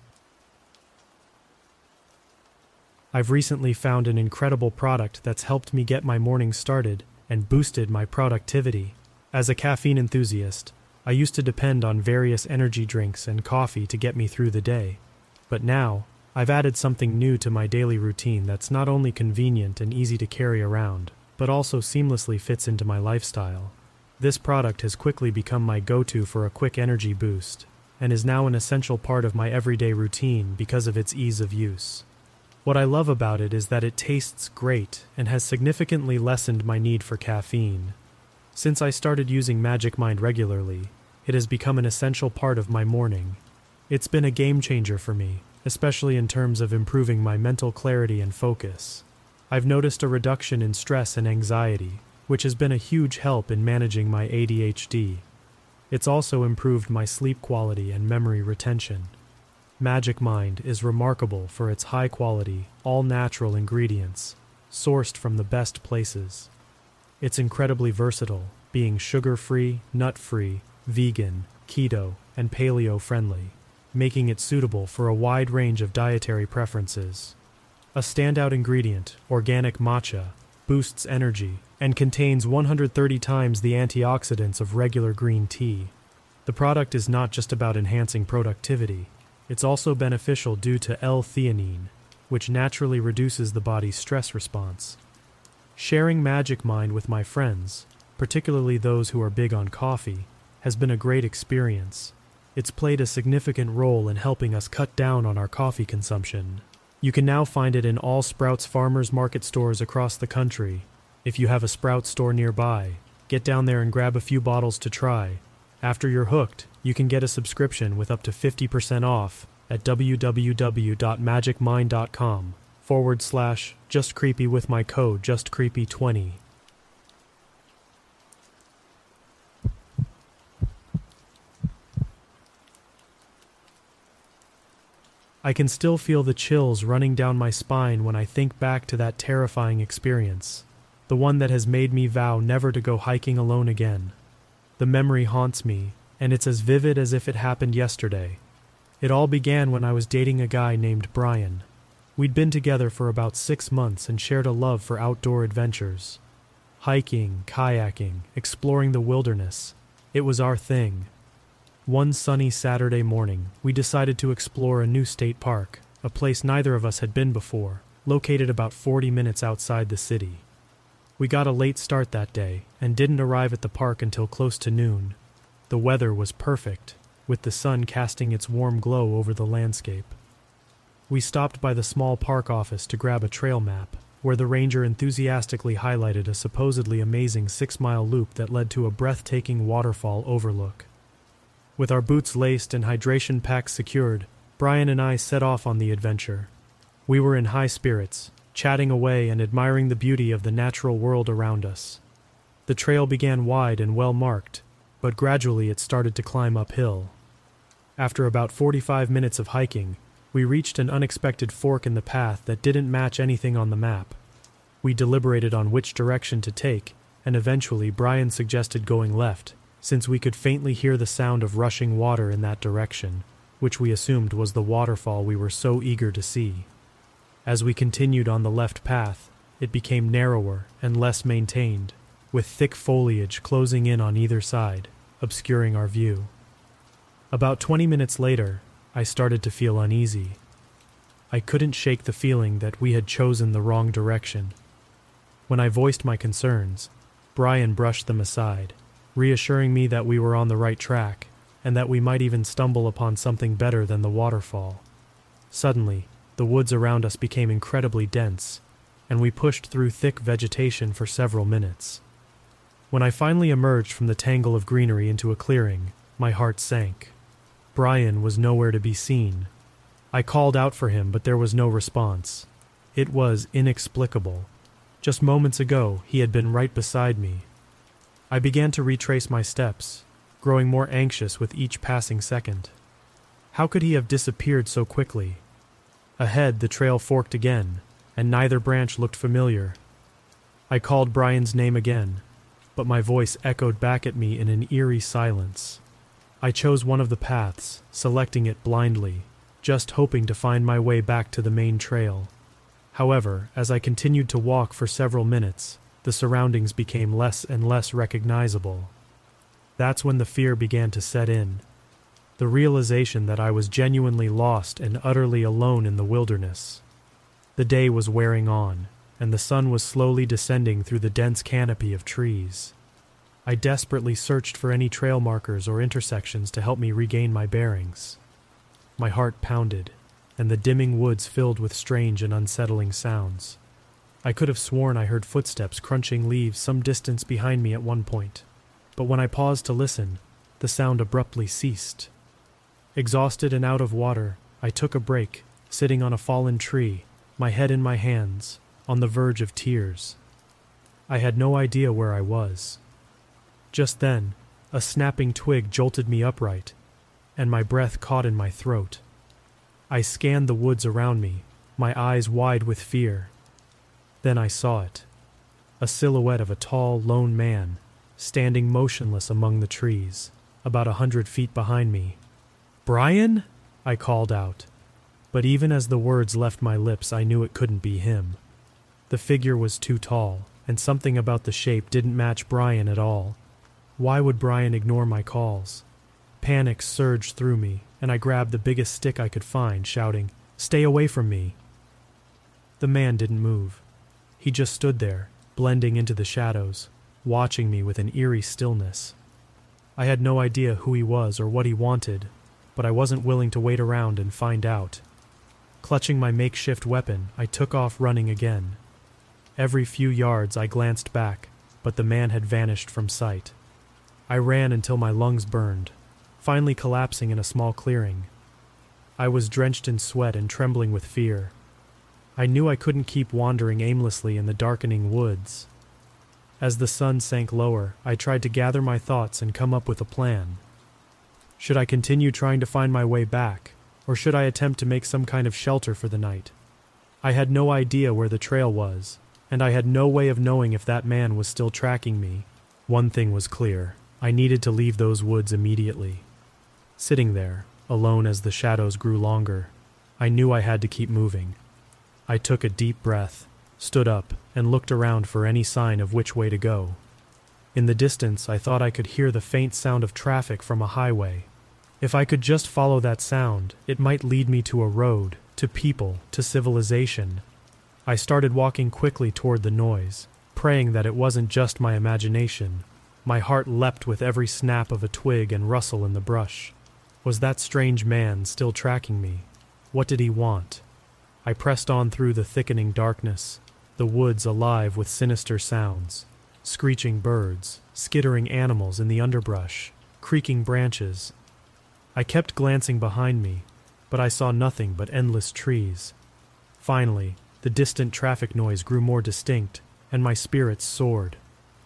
I've recently found an incredible product that's helped me get my morning started and boosted my productivity. As a caffeine enthusiast, I used to depend on various energy drinks and coffee to get me through the day, but now, I've added something new to my daily routine that's not only convenient and easy to carry around, but also seamlessly fits into my lifestyle. This product has quickly become my go-to for a quick energy boost, and is now an essential part of my everyday routine because of its ease of use. What I love about it is that it tastes great and has significantly lessened my need for caffeine. Since I started using Magic Mind regularly, it has become an essential part of my morning. It's been a game changer for me, especially in terms of improving my mental clarity and focus. I've noticed a reduction in stress and anxiety, which has been a huge help in managing my ADHD. It's also improved my sleep quality and memory retention. Magic Mind is remarkable for its high-quality, all-natural ingredients, sourced from the best places. It's incredibly versatile, being sugar-free, nut-free, vegan, keto, and paleo-friendly, making it suitable for a wide range of dietary preferences. A standout ingredient, organic matcha, boosts energy and contains 130 times the antioxidants of regular green tea. The product is not just about enhancing productivity, it's also beneficial due to L-theanine, which naturally reduces the body's stress response. Sharing Magic Mind with my friends, particularly those who are big on coffee, has been a great experience. It's played a significant role in helping us cut down on our coffee consumption. You can now find it in all Sprouts Farmers Market stores across the country. If you have a Sprouts store nearby, get down there and grab a few bottles to try. After you're hooked, you can get a subscription with up to 50% off at www.magicmind.com/justcreepy with my code JustCreepy20. I can still feel the chills running down my spine when I think back to that terrifying experience, the one that has made me vow never to go hiking alone again. The memory haunts me, and it's as vivid as if it happened yesterday. It all began when I was dating a guy named Brian. We'd been together for about 6 months and shared a love for outdoor adventures. Hiking, kayaking, exploring the wilderness. It was our thing. One sunny Saturday morning, we decided to explore a new state park, a place neither of us had been before, located about 40 minutes outside the city. We got a late start that day and didn't arrive at the park until close to noon. The weather was perfect, with the sun casting its warm glow over the landscape. We stopped by the small park office to grab a trail map, where the ranger enthusiastically highlighted a supposedly amazing 6-mile loop that led to a breathtaking waterfall overlook. With our boots laced and hydration packs secured, Brian and I set off on the adventure. We were in high spirits, chatting away and admiring the beauty of the natural world around us. The trail began wide and well marked, but gradually it started to climb uphill. After about 45 minutes of hiking, we reached an unexpected fork in the path that didn't match anything on the map. We deliberated on which direction to take, and eventually Brian suggested going left, since we could faintly hear the sound of rushing water in that direction, which we assumed was the waterfall we were so eager to see. As we continued on the left path, it became narrower and less maintained, with thick foliage closing in on either side, obscuring our view. About 20 minutes later, I started to feel uneasy. I couldn't shake the feeling that we had chosen the wrong direction. When I voiced my concerns, Brian brushed them aside, reassuring me that we were on the right track, and that we might even stumble upon something better than the waterfall. Suddenly, the woods around us became incredibly dense, and we pushed through thick vegetation for several minutes. When I finally emerged from the tangle of greenery into a clearing, my heart sank. Brian was nowhere to be seen. I called out for him, but there was no response. It was inexplicable. Just moments ago, he had been right beside me. I began to retrace my steps, growing more anxious with each passing second. How could he have disappeared so quickly? Ahead, the trail forked again, and neither branch looked familiar. I called Brian's name again, but my voice echoed back at me in an eerie silence. I chose one of the paths, selecting it blindly, just hoping to find my way back to the main trail. However, as I continued to walk for several minutes, the surroundings became less and less recognizable. That's when the fear began to set in. The realization that I was genuinely lost and utterly alone in the wilderness. The day was wearing on, and the sun was slowly descending through the dense canopy of trees. I desperately searched for any trail markers or intersections to help me regain my bearings. My heart pounded, and the dimming woods filled with strange and unsettling sounds. I could have sworn I heard footsteps crunching leaves some distance behind me at one point, but when I paused to listen, the sound abruptly ceased. Exhausted and out of water, I took a break, sitting on a fallen tree, my head in my hands, on the verge of tears. I had no idea where I was. Just then, a snapping twig jolted me upright, and my breath caught in my throat. I scanned the woods around me, my eyes wide with fear. Then I saw it, a silhouette of a tall, lone man, standing motionless among the trees, about 100 feet behind me. "Brian?" I called out, but even as the words left my lips, I knew it couldn't be him. The figure was too tall, and something about the shape didn't match Brian at all. Why would Brian ignore my calls? Panic surged through me, and I grabbed the biggest stick I could find, shouting, "Stay away from me!" The man didn't move. He just stood there, blending into the shadows, watching me with an eerie stillness. I had no idea who he was or what he wanted, but I wasn't willing to wait around and find out. Clutching my makeshift weapon, I took off running again. Every few yards I glanced back, but the man had vanished from sight. I ran until my lungs burned, finally collapsing in a small clearing. I was drenched in sweat and trembling with fear. I knew I couldn't keep wandering aimlessly in the darkening woods. As the sun sank lower, I tried to gather my thoughts and come up with a plan. Should I continue trying to find my way back, or should I attempt to make some kind of shelter for the night? I had no idea where the trail was, and I had no way of knowing if that man was still tracking me. One thing was clear: I needed to leave those woods immediately. Sitting there, alone as the shadows grew longer, I knew I had to keep moving. I took a deep breath, stood up, and looked around for any sign of which way to go. In the distance, I thought I could hear the faint sound of traffic from a highway. If I could just follow that sound, it might lead me to a road, to people, to civilization. I started walking quickly toward the noise, praying that it wasn't just my imagination. My heart leapt with every snap of a twig and rustle in the brush. Was that strange man still tracking me? What did he want? I pressed on through the thickening darkness, the woods alive with sinister sounds, screeching birds, skittering animals in the underbrush, creaking branches. I kept glancing behind me, but I saw nothing but endless trees. Finally, the distant traffic noise grew more distinct, and my spirits soared.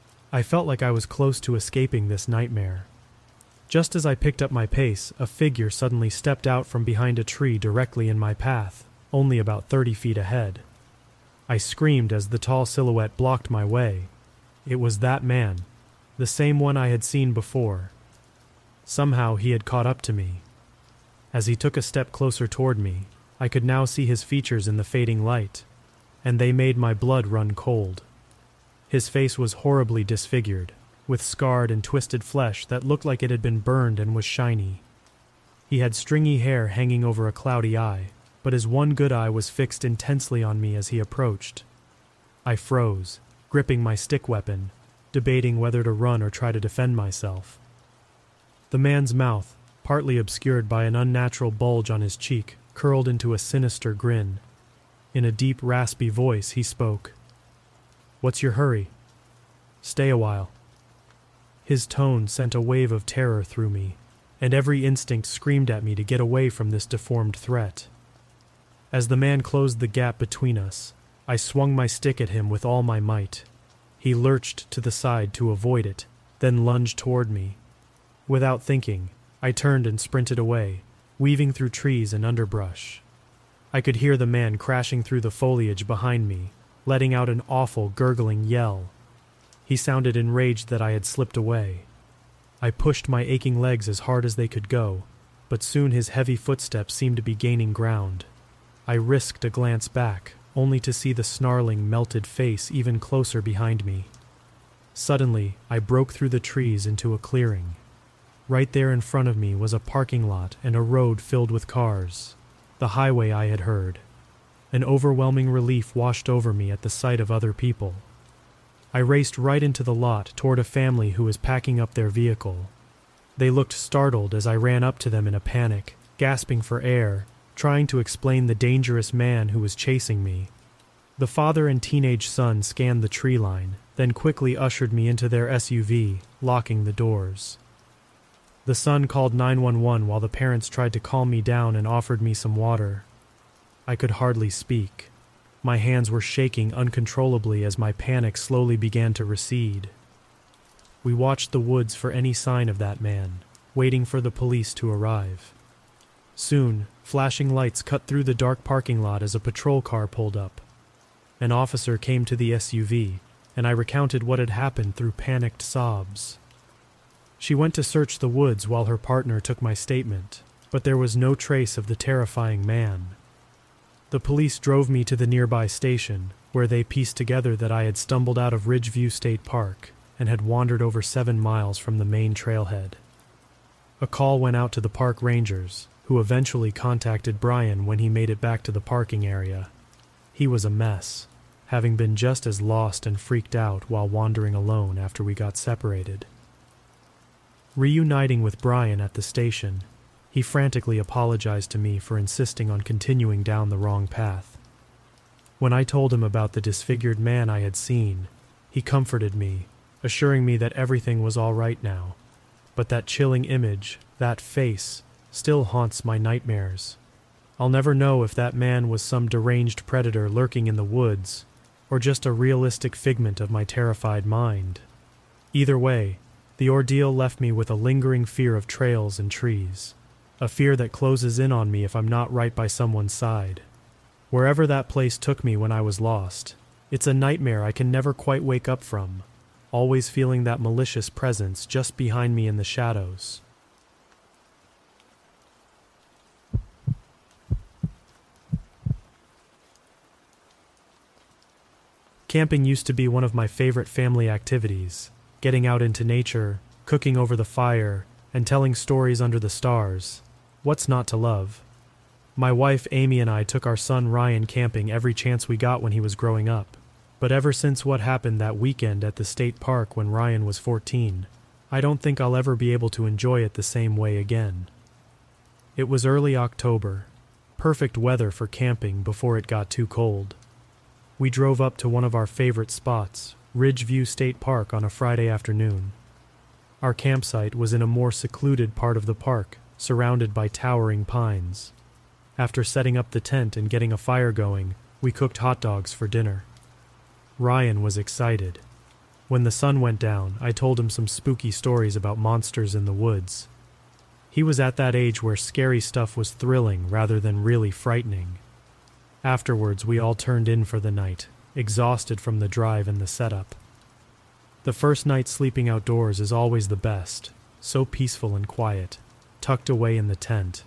I felt like I was close to escaping this nightmare. Just as I picked up my pace, a figure suddenly stepped out from behind a tree directly in my path, only about 30 feet ahead. I screamed as the tall silhouette blocked my way. It was that man, the same one I had seen before. Somehow he had caught up to me. As he took a step closer toward me, I could now see his features in the fading light, and they made my blood run cold. His face was horribly disfigured, with scarred and twisted flesh that looked like it had been burned and was shiny. He had stringy hair hanging over a cloudy eye, but his one good eye was fixed intensely on me as he approached. I froze, gripping my stick weapon, debating whether to run or try to defend myself. The man's mouth, partly obscured by an unnatural bulge on his cheek, curled into a sinister grin. In a deep, raspy voice, he spoke. "What's your hurry? Stay a while." His tone sent a wave of terror through me, and every instinct screamed at me to get away from this deformed threat. As the man closed the gap between us, I swung my stick at him with all my might. He lurched to the side to avoid it, then lunged toward me. Without thinking, I turned and sprinted away, weaving through trees and underbrush. I could hear the man crashing through the foliage behind me, letting out an awful, gurgling yell. He sounded enraged that I had slipped away. I pushed my aching legs as hard as they could go, but soon his heavy footsteps seemed to be gaining ground. I risked a glance back, only to see the snarling, melted face even closer behind me. Suddenly, I broke through the trees into a clearing. Right there in front of me was a parking lot and a road filled with cars. The highway I had heard. An overwhelming relief washed over me at the sight of other people. I raced right into the lot toward a family who was packing up their vehicle. They looked startled as I ran up to them in a panic, gasping for air, trying to explain the dangerous man who was chasing me. The father and teenage son scanned the tree line, then quickly ushered me into their SUV, locking the doors. The son called 911 while the parents tried to calm me down and offered me some water. I could hardly speak. My hands were shaking uncontrollably as my panic slowly began to recede. We watched the woods for any sign of that man, waiting for the police to arrive. Soon, flashing lights cut through the dark parking lot as a patrol car pulled up. An officer came to the SUV, and I recounted what had happened through panicked sobs. She went to search the woods while her partner took my statement, but there was no trace of the terrifying man. The police drove me to the nearby station, where they pieced together that I had stumbled out of Ridgeview State Park and had wandered over 7 miles from the main trailhead. A call went out to the park rangers, who eventually contacted Brian when he made it back to the parking area. He was a mess, having been just as lost and freaked out while wandering alone after we got separated. Reuniting with Brian at the station, he frantically apologized to me for insisting on continuing down the wrong path. When I told him about the disfigured man I had seen, he comforted me, assuring me that everything was all right now. But that chilling image, that face, still haunts my nightmares. I'll never know if that man was some deranged predator lurking in the woods, or just a realistic figment of my terrified mind. Either way, the ordeal left me with a lingering fear of trails and trees, a fear that closes in on me if I'm not right by someone's side. Wherever that place took me when I was lost, it's a nightmare I can never quite wake up from, always feeling that malicious presence just behind me in the shadows. Camping used to be one of my favorite family activities, getting out into nature, cooking over the fire, and telling stories under the stars. What's not to love? My wife Amy and I took our son Ryan camping every chance we got when he was growing up. But ever since what happened that weekend at the state park when Ryan was 14, I don't think I'll ever be able to enjoy it the same way again. It was early October, perfect weather for camping before it got too cold. We drove up to one of our favorite spots, Ridgeview State Park, on a Friday afternoon. Our campsite was in a more secluded part of the park, surrounded by towering pines. After setting up the tent and getting a fire going, we cooked hot dogs for dinner. Ryan was excited. When the sun went down, I told him some spooky stories about monsters in the woods. He was at that age where scary stuff was thrilling rather than really frightening. Afterwards, we all turned in for the night, exhausted from the drive and the setup. The first night sleeping outdoors is always the best, so peaceful and quiet, tucked away in the tent.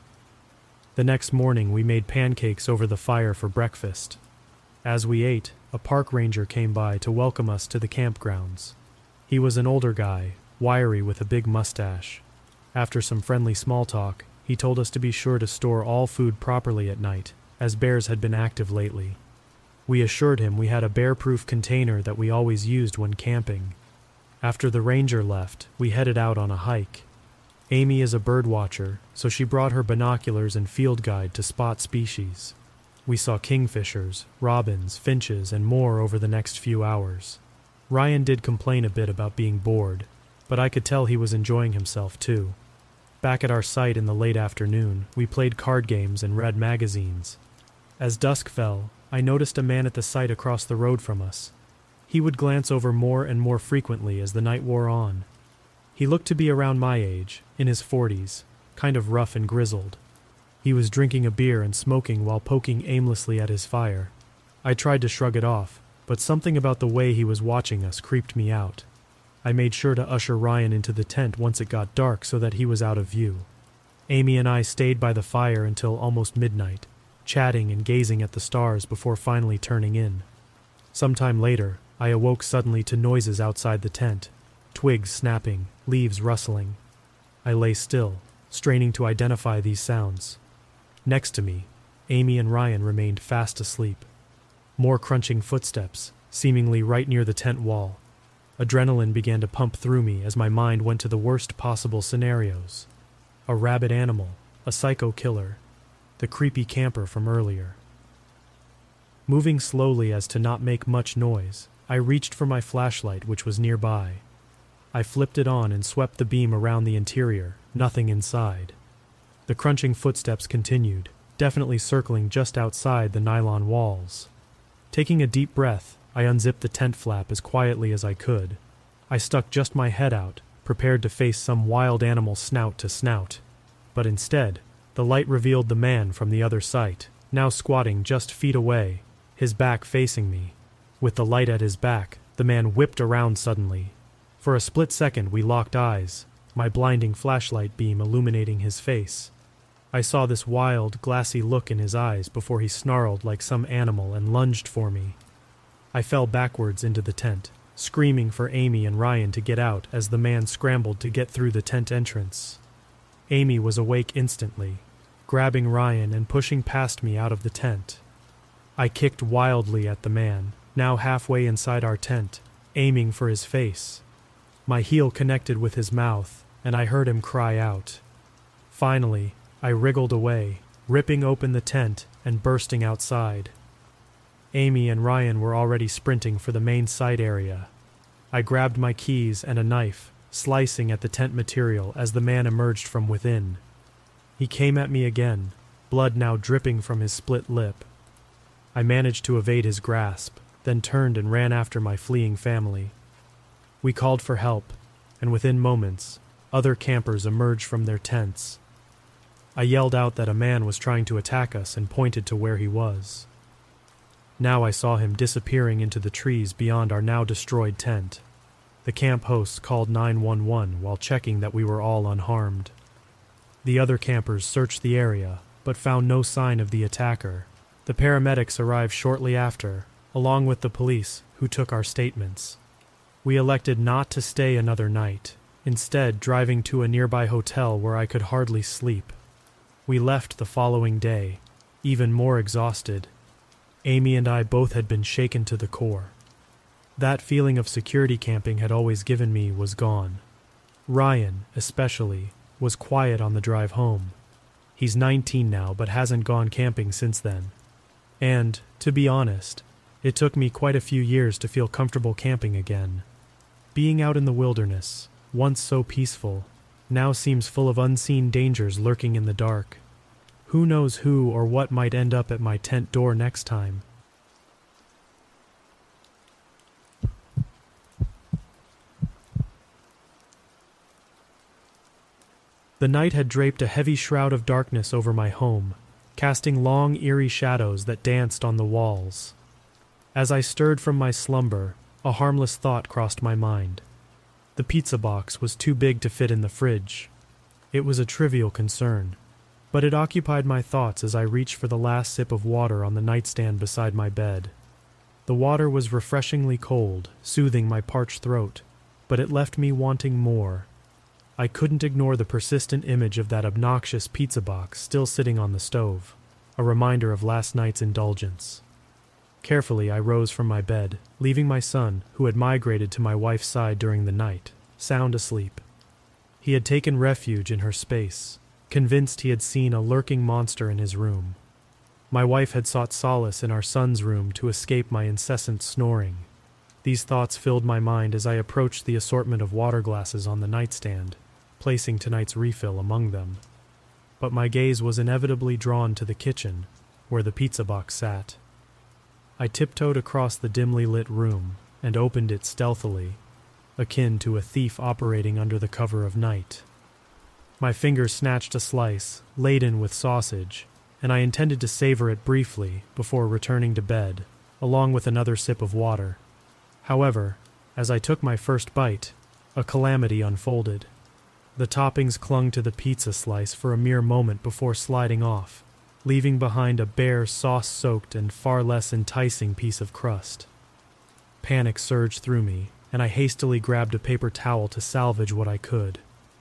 The next morning, we made pancakes over the fire for breakfast. As we ate, a park ranger came by to welcome us to the campgrounds. He was an older guy, wiry with a big mustache. After some friendly small talk, he told us to be sure to store all food properly at night, as bears had been active lately. We assured him we had a bear-proof container that we always used when camping. After the ranger left, we headed out on a hike. Amy is a bird watcher, so she brought her binoculars and field guide to spot species. We saw kingfishers, robins, finches, and more over the next few hours. Ryan did complain a bit about being bored, but I could tell he was enjoying himself too. Back at our site in the late afternoon, we played card games and read magazines. As dusk fell, I noticed a man at the site across the road from us. He would glance over more and more frequently as the night wore on. He looked to be around my age, in his 40s, kind of rough and grizzled. He was drinking a beer and smoking while poking aimlessly at his fire. I tried to shrug it off, but something about the way he was watching us creeped me out. I made sure to usher Ryan into the tent once it got dark so that he was out of view. Amy and I stayed by the fire until almost midnight, chatting and gazing at the stars before finally turning in. Sometime later, I awoke suddenly to noises outside the tent, twigs snapping, leaves rustling. I lay still, straining to identify these sounds. Next to me, Amy and Ryan remained fast asleep. More crunching footsteps, seemingly right near the tent wall. Adrenaline began to pump through me as my mind went to the worst possible scenarios. A rabid animal, a psycho killer, the creepy camper from earlier. Moving slowly as to not make much noise, I reached for my flashlight, which was nearby. I flipped it on and swept the beam around the interior, nothing inside. The crunching footsteps continued, definitely circling just outside the nylon walls. Taking a deep breath, I unzipped the tent flap as quietly as I could. I stuck just my head out, prepared to face some wild animal snout to snout. But instead, the light revealed the man from the other site, now squatting just feet away, his back facing me. With the light at his back, the man whipped around suddenly. For a split second we locked eyes, my blinding flashlight beam illuminating his face. I saw this wild, glassy look in his eyes before he snarled like some animal and lunged for me. I fell backwards into the tent, screaming for Amy and Ryan to get out as the man scrambled to get through the tent entrance. Amy was awake instantly, grabbing Ryan and pushing past me out of the tent. I kicked wildly at the man, now halfway inside our tent, aiming for his face. My heel connected with his mouth, and I heard him cry out. Finally, I wriggled away, ripping open the tent and bursting outside. Amy and Ryan were already sprinting for the main site area. I grabbed my keys and a knife, slicing at the tent material as the man emerged from within. He came at me again, blood now dripping from his split lip. I managed to evade his grasp, then turned and ran after my fleeing family. We called for help, and within moments, other campers emerged from their tents. I yelled out that a man was trying to attack us and pointed to where he was. Now I saw him disappearing into the trees beyond our now destroyed tent. The camp hosts called 911 while checking that we were all unharmed. The other campers searched the area, but found no sign of the attacker. The paramedics arrived shortly after, along with the police, who took our statements. We elected not to stay another night, instead driving to a nearby hotel where I could hardly sleep. We left the following day, even more exhausted. Amy and I both had been shaken to the core. That feeling of security camping had always given me was gone. Ryan, especially, was quiet on the drive home. He's 19 now, but hasn't gone camping since then. And, to be honest, it took me quite a few years to feel comfortable camping again. Being out in the wilderness, once so peaceful, now seems full of unseen dangers lurking in the dark. Who knows who or what might end up at my tent door next time? The night had draped a heavy shroud of darkness over my home, casting long, eerie shadows that danced on the walls. As I stirred from my slumber, a harmless thought crossed my mind. The pizza box was too big to fit in the fridge. It was a trivial concern, but it occupied my thoughts as I reached for the last sip of water on the nightstand beside my bed. The water was refreshingly cold, soothing my parched throat, but it left me wanting more. I couldn't ignore the persistent image of that obnoxious pizza box still sitting on the stove, a reminder of last night's indulgence. Carefully, I rose from my bed, leaving my son, who had migrated to my wife's side during the night, sound asleep. He had taken refuge in her space, convinced he had seen a lurking monster in his room. My wife had sought solace in our son's room to escape my incessant snoring. These thoughts filled my mind as I approached the assortment of water glasses on the nightstand, placing tonight's refill among them. But my gaze was inevitably drawn to the kitchen, where the pizza box sat. I tiptoed across the dimly lit room and opened it stealthily, akin to a thief operating under the cover of night. My fingers snatched a slice, laden with sausage, and I intended to savor it briefly before returning to bed, along with another sip of water. However, as I took my first bite, a calamity unfolded. The toppings clung to the pizza slice for a mere moment before sliding off, leaving behind a bare, sauce-soaked and far less enticing piece of crust. Panic surged through me, and I hastily grabbed a paper towel to salvage what I could.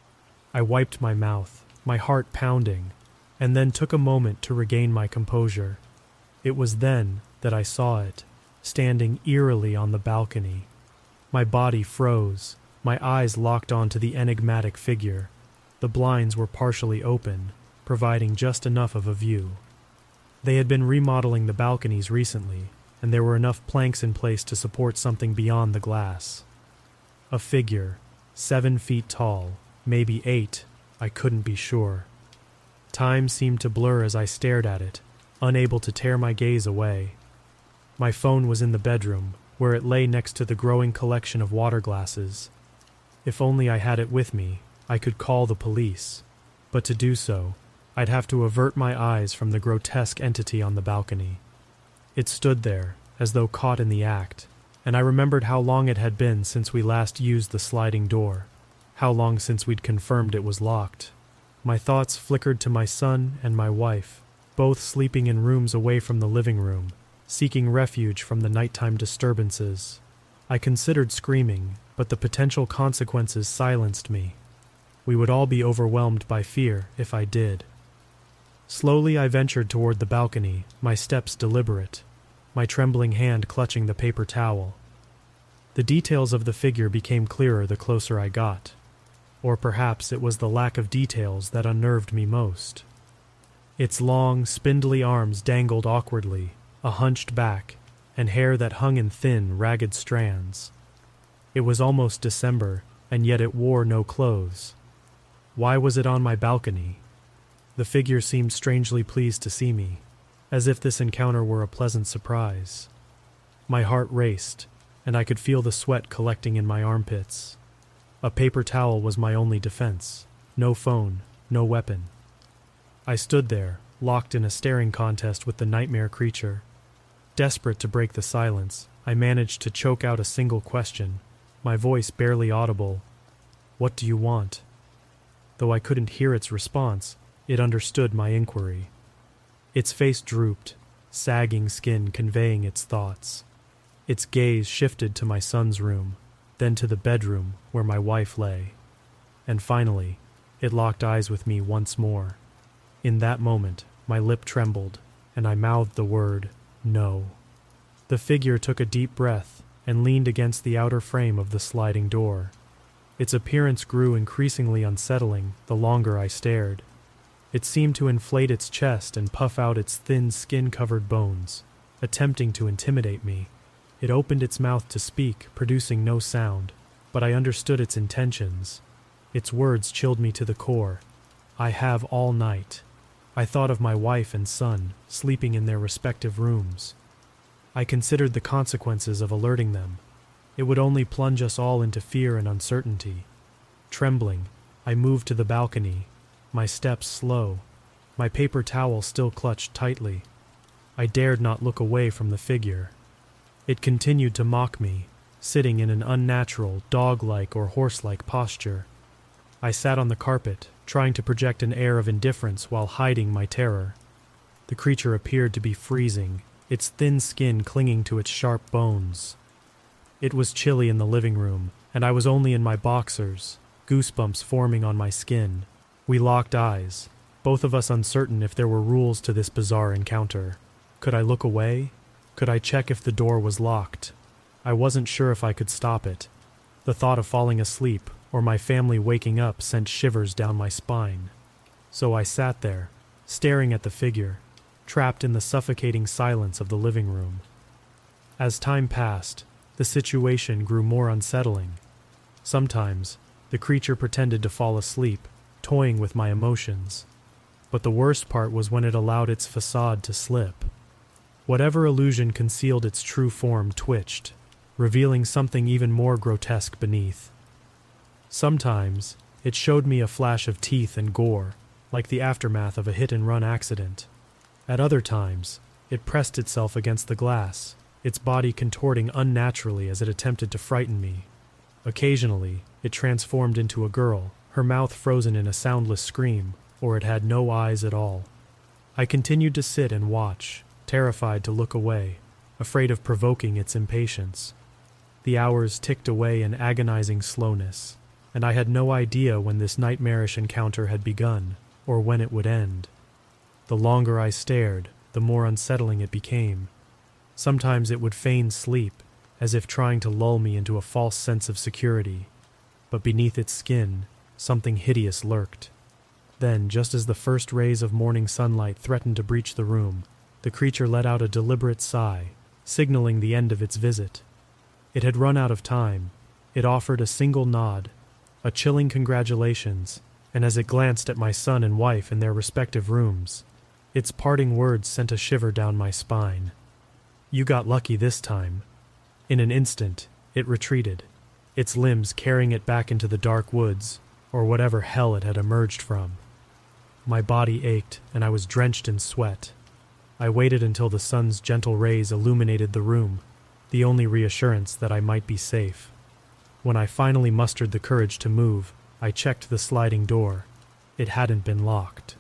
I wiped my mouth, my heart pounding, and then took a moment to regain my composure. It was then that I saw it, standing eerily on the balcony. My body froze, my eyes locked onto the enigmatic figure. The blinds were partially open, providing just enough of a view. They had been remodeling the balconies recently, and there were enough planks in place to support something beyond the glass. A figure, 7 feet tall, maybe 8, I couldn't be sure. Time seemed to blur as I stared at it, unable to tear my gaze away. My phone was in the bedroom, where it lay next to the growing collection of water glasses. If only I had it with me, I could call the police. But to do so, I'd have to avert my eyes from the grotesque entity on the balcony. It stood there, as though caught in the act, and I remembered how long it had been since we last used the sliding door, how long since we'd confirmed it was locked. My thoughts flickered to my son and my wife, both sleeping in rooms away from the living room, seeking refuge from the nighttime disturbances. I considered screaming, but the potential consequences silenced me. We would all be overwhelmed by fear if I did. Slowly I ventured toward the balcony, my steps deliberate, my trembling hand clutching the paper towel. The details of the figure became clearer the closer I got. Or perhaps it was the lack of details that unnerved me most. Its long, spindly arms dangled awkwardly, a hunched back, and hair that hung in thin, ragged strands. It was almost December, and yet it wore no clothes. Why was it on my balcony? The figure seemed strangely pleased to see me, as if this encounter were a pleasant surprise. My heart raced, and I could feel the sweat collecting in my armpits. A paper towel was my only defense. No phone, no weapon. I stood there, locked in a staring contest with the nightmare creature. Desperate to break the silence, I managed to choke out a single question, my voice barely audible. "What do you want?" Though I couldn't hear its response, it understood my inquiry. Its face drooped, sagging skin conveying its thoughts. Its gaze shifted to my son's room, then to the bedroom where my wife lay. And finally, it locked eyes with me once more. In that moment, my lip trembled, and I mouthed the word, "No." The figure took a deep breath and leaned against the outer frame of the sliding door. Its appearance grew increasingly unsettling the longer I stared. It seemed to inflate its chest and puff out its thin skin-covered bones, attempting to intimidate me. It opened its mouth to speak, producing no sound, but I understood its intentions. Its words chilled me to the core. "I have all night." I thought of my wife and son, sleeping in their respective rooms. I considered the consequences of alerting them. It would only plunge us all into fear and uncertainty. Trembling, I moved to the balcony, my steps slow, my paper towel still clutched tightly. I dared not look away from the figure. It continued to mock me, sitting in an unnatural, dog-like or horse-like posture. I sat on the carpet, trying to project an air of indifference while hiding my terror. The creature appeared to be freezing, its thin skin clinging to its sharp bones. It was chilly in the living room, and I was only in my boxers, goosebumps forming on my skin. We locked eyes, both of us uncertain if there were rules to this bizarre encounter. Could I look away? Could I check if the door was locked? I wasn't sure if I could stop it. The thought of falling asleep or my family waking up sent shivers down my spine. So I sat there, staring at the figure, trapped in the suffocating silence of the living room. As time passed, the situation grew more unsettling. Sometimes, the creature pretended to fall asleep, toying with my emotions. But the worst part was when it allowed its facade to slip. Whatever illusion concealed its true form twitched, revealing something even more grotesque beneath. Sometimes, it showed me a flash of teeth and gore, like the aftermath of a hit-and-run accident. At other times, it pressed itself against the glass, its body contorting unnaturally as it attempted to frighten me. Occasionally, it transformed into a girl, her mouth frozen in a soundless scream, or it had no eyes at all. I continued to sit and watch, terrified to look away, afraid of provoking its impatience. The hours ticked away in agonizing slowness, and I had no idea when this nightmarish encounter had begun, or when it would end. The longer I stared, the more unsettling it became. Sometimes it would feign sleep, as if trying to lull me into a false sense of security. But beneath its skin, something hideous lurked. Then, just as the first rays of morning sunlight threatened to breach the room, the creature let out a deliberate sigh, signaling the end of its visit. It had run out of time. It offered a single nod, a chilling congratulations, and as it glanced at my son and wife in their respective rooms, its parting words sent a shiver down my spine. "You got lucky this time." In an instant, it retreated, its limbs carrying it back into the dark woods, or whatever hell it had emerged from. My body ached, and I was drenched in sweat. I waited until the sun's gentle rays illuminated the room, the only reassurance that I might be safe. When I finally mustered the courage to move, I checked the sliding door. It hadn't been locked.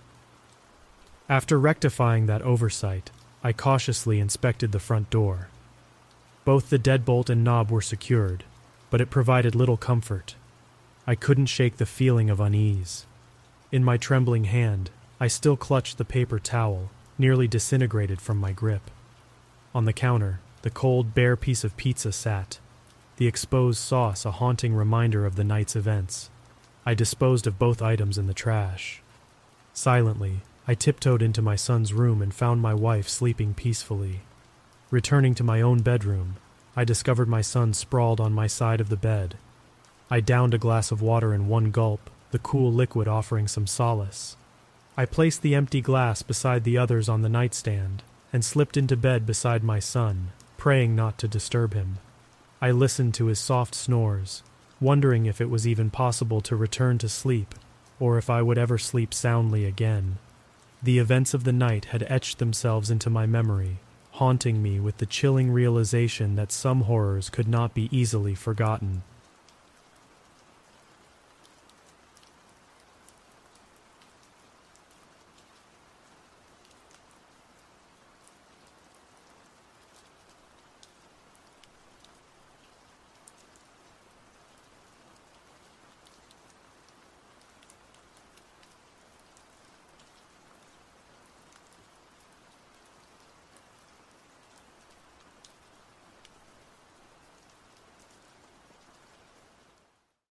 After rectifying that oversight, I cautiously inspected the front door. Both the deadbolt and knob were secured, but it provided little comfort. I couldn't shake the feeling of unease. In my trembling hand, I still clutched the paper towel, nearly disintegrated from my grip. On the counter, the cold, bare piece of pizza sat, the exposed sauce a haunting reminder of the night's events. I disposed of both items in the trash. Silently, I tiptoed into my son's room and found my wife sleeping peacefully. Returning to my own bedroom, I discovered my son sprawled on my side of the bed. I downed a glass of water in one gulp, the cool liquid offering some solace. I placed the empty glass beside the others on the nightstand and slipped into bed beside my son, praying not to disturb him. I listened to his soft snores, wondering if it was even possible to return to sleep, or if I would ever sleep soundly again. The events of the night had etched themselves into my memory, haunting me with the chilling realization that some horrors could not be easily forgotten.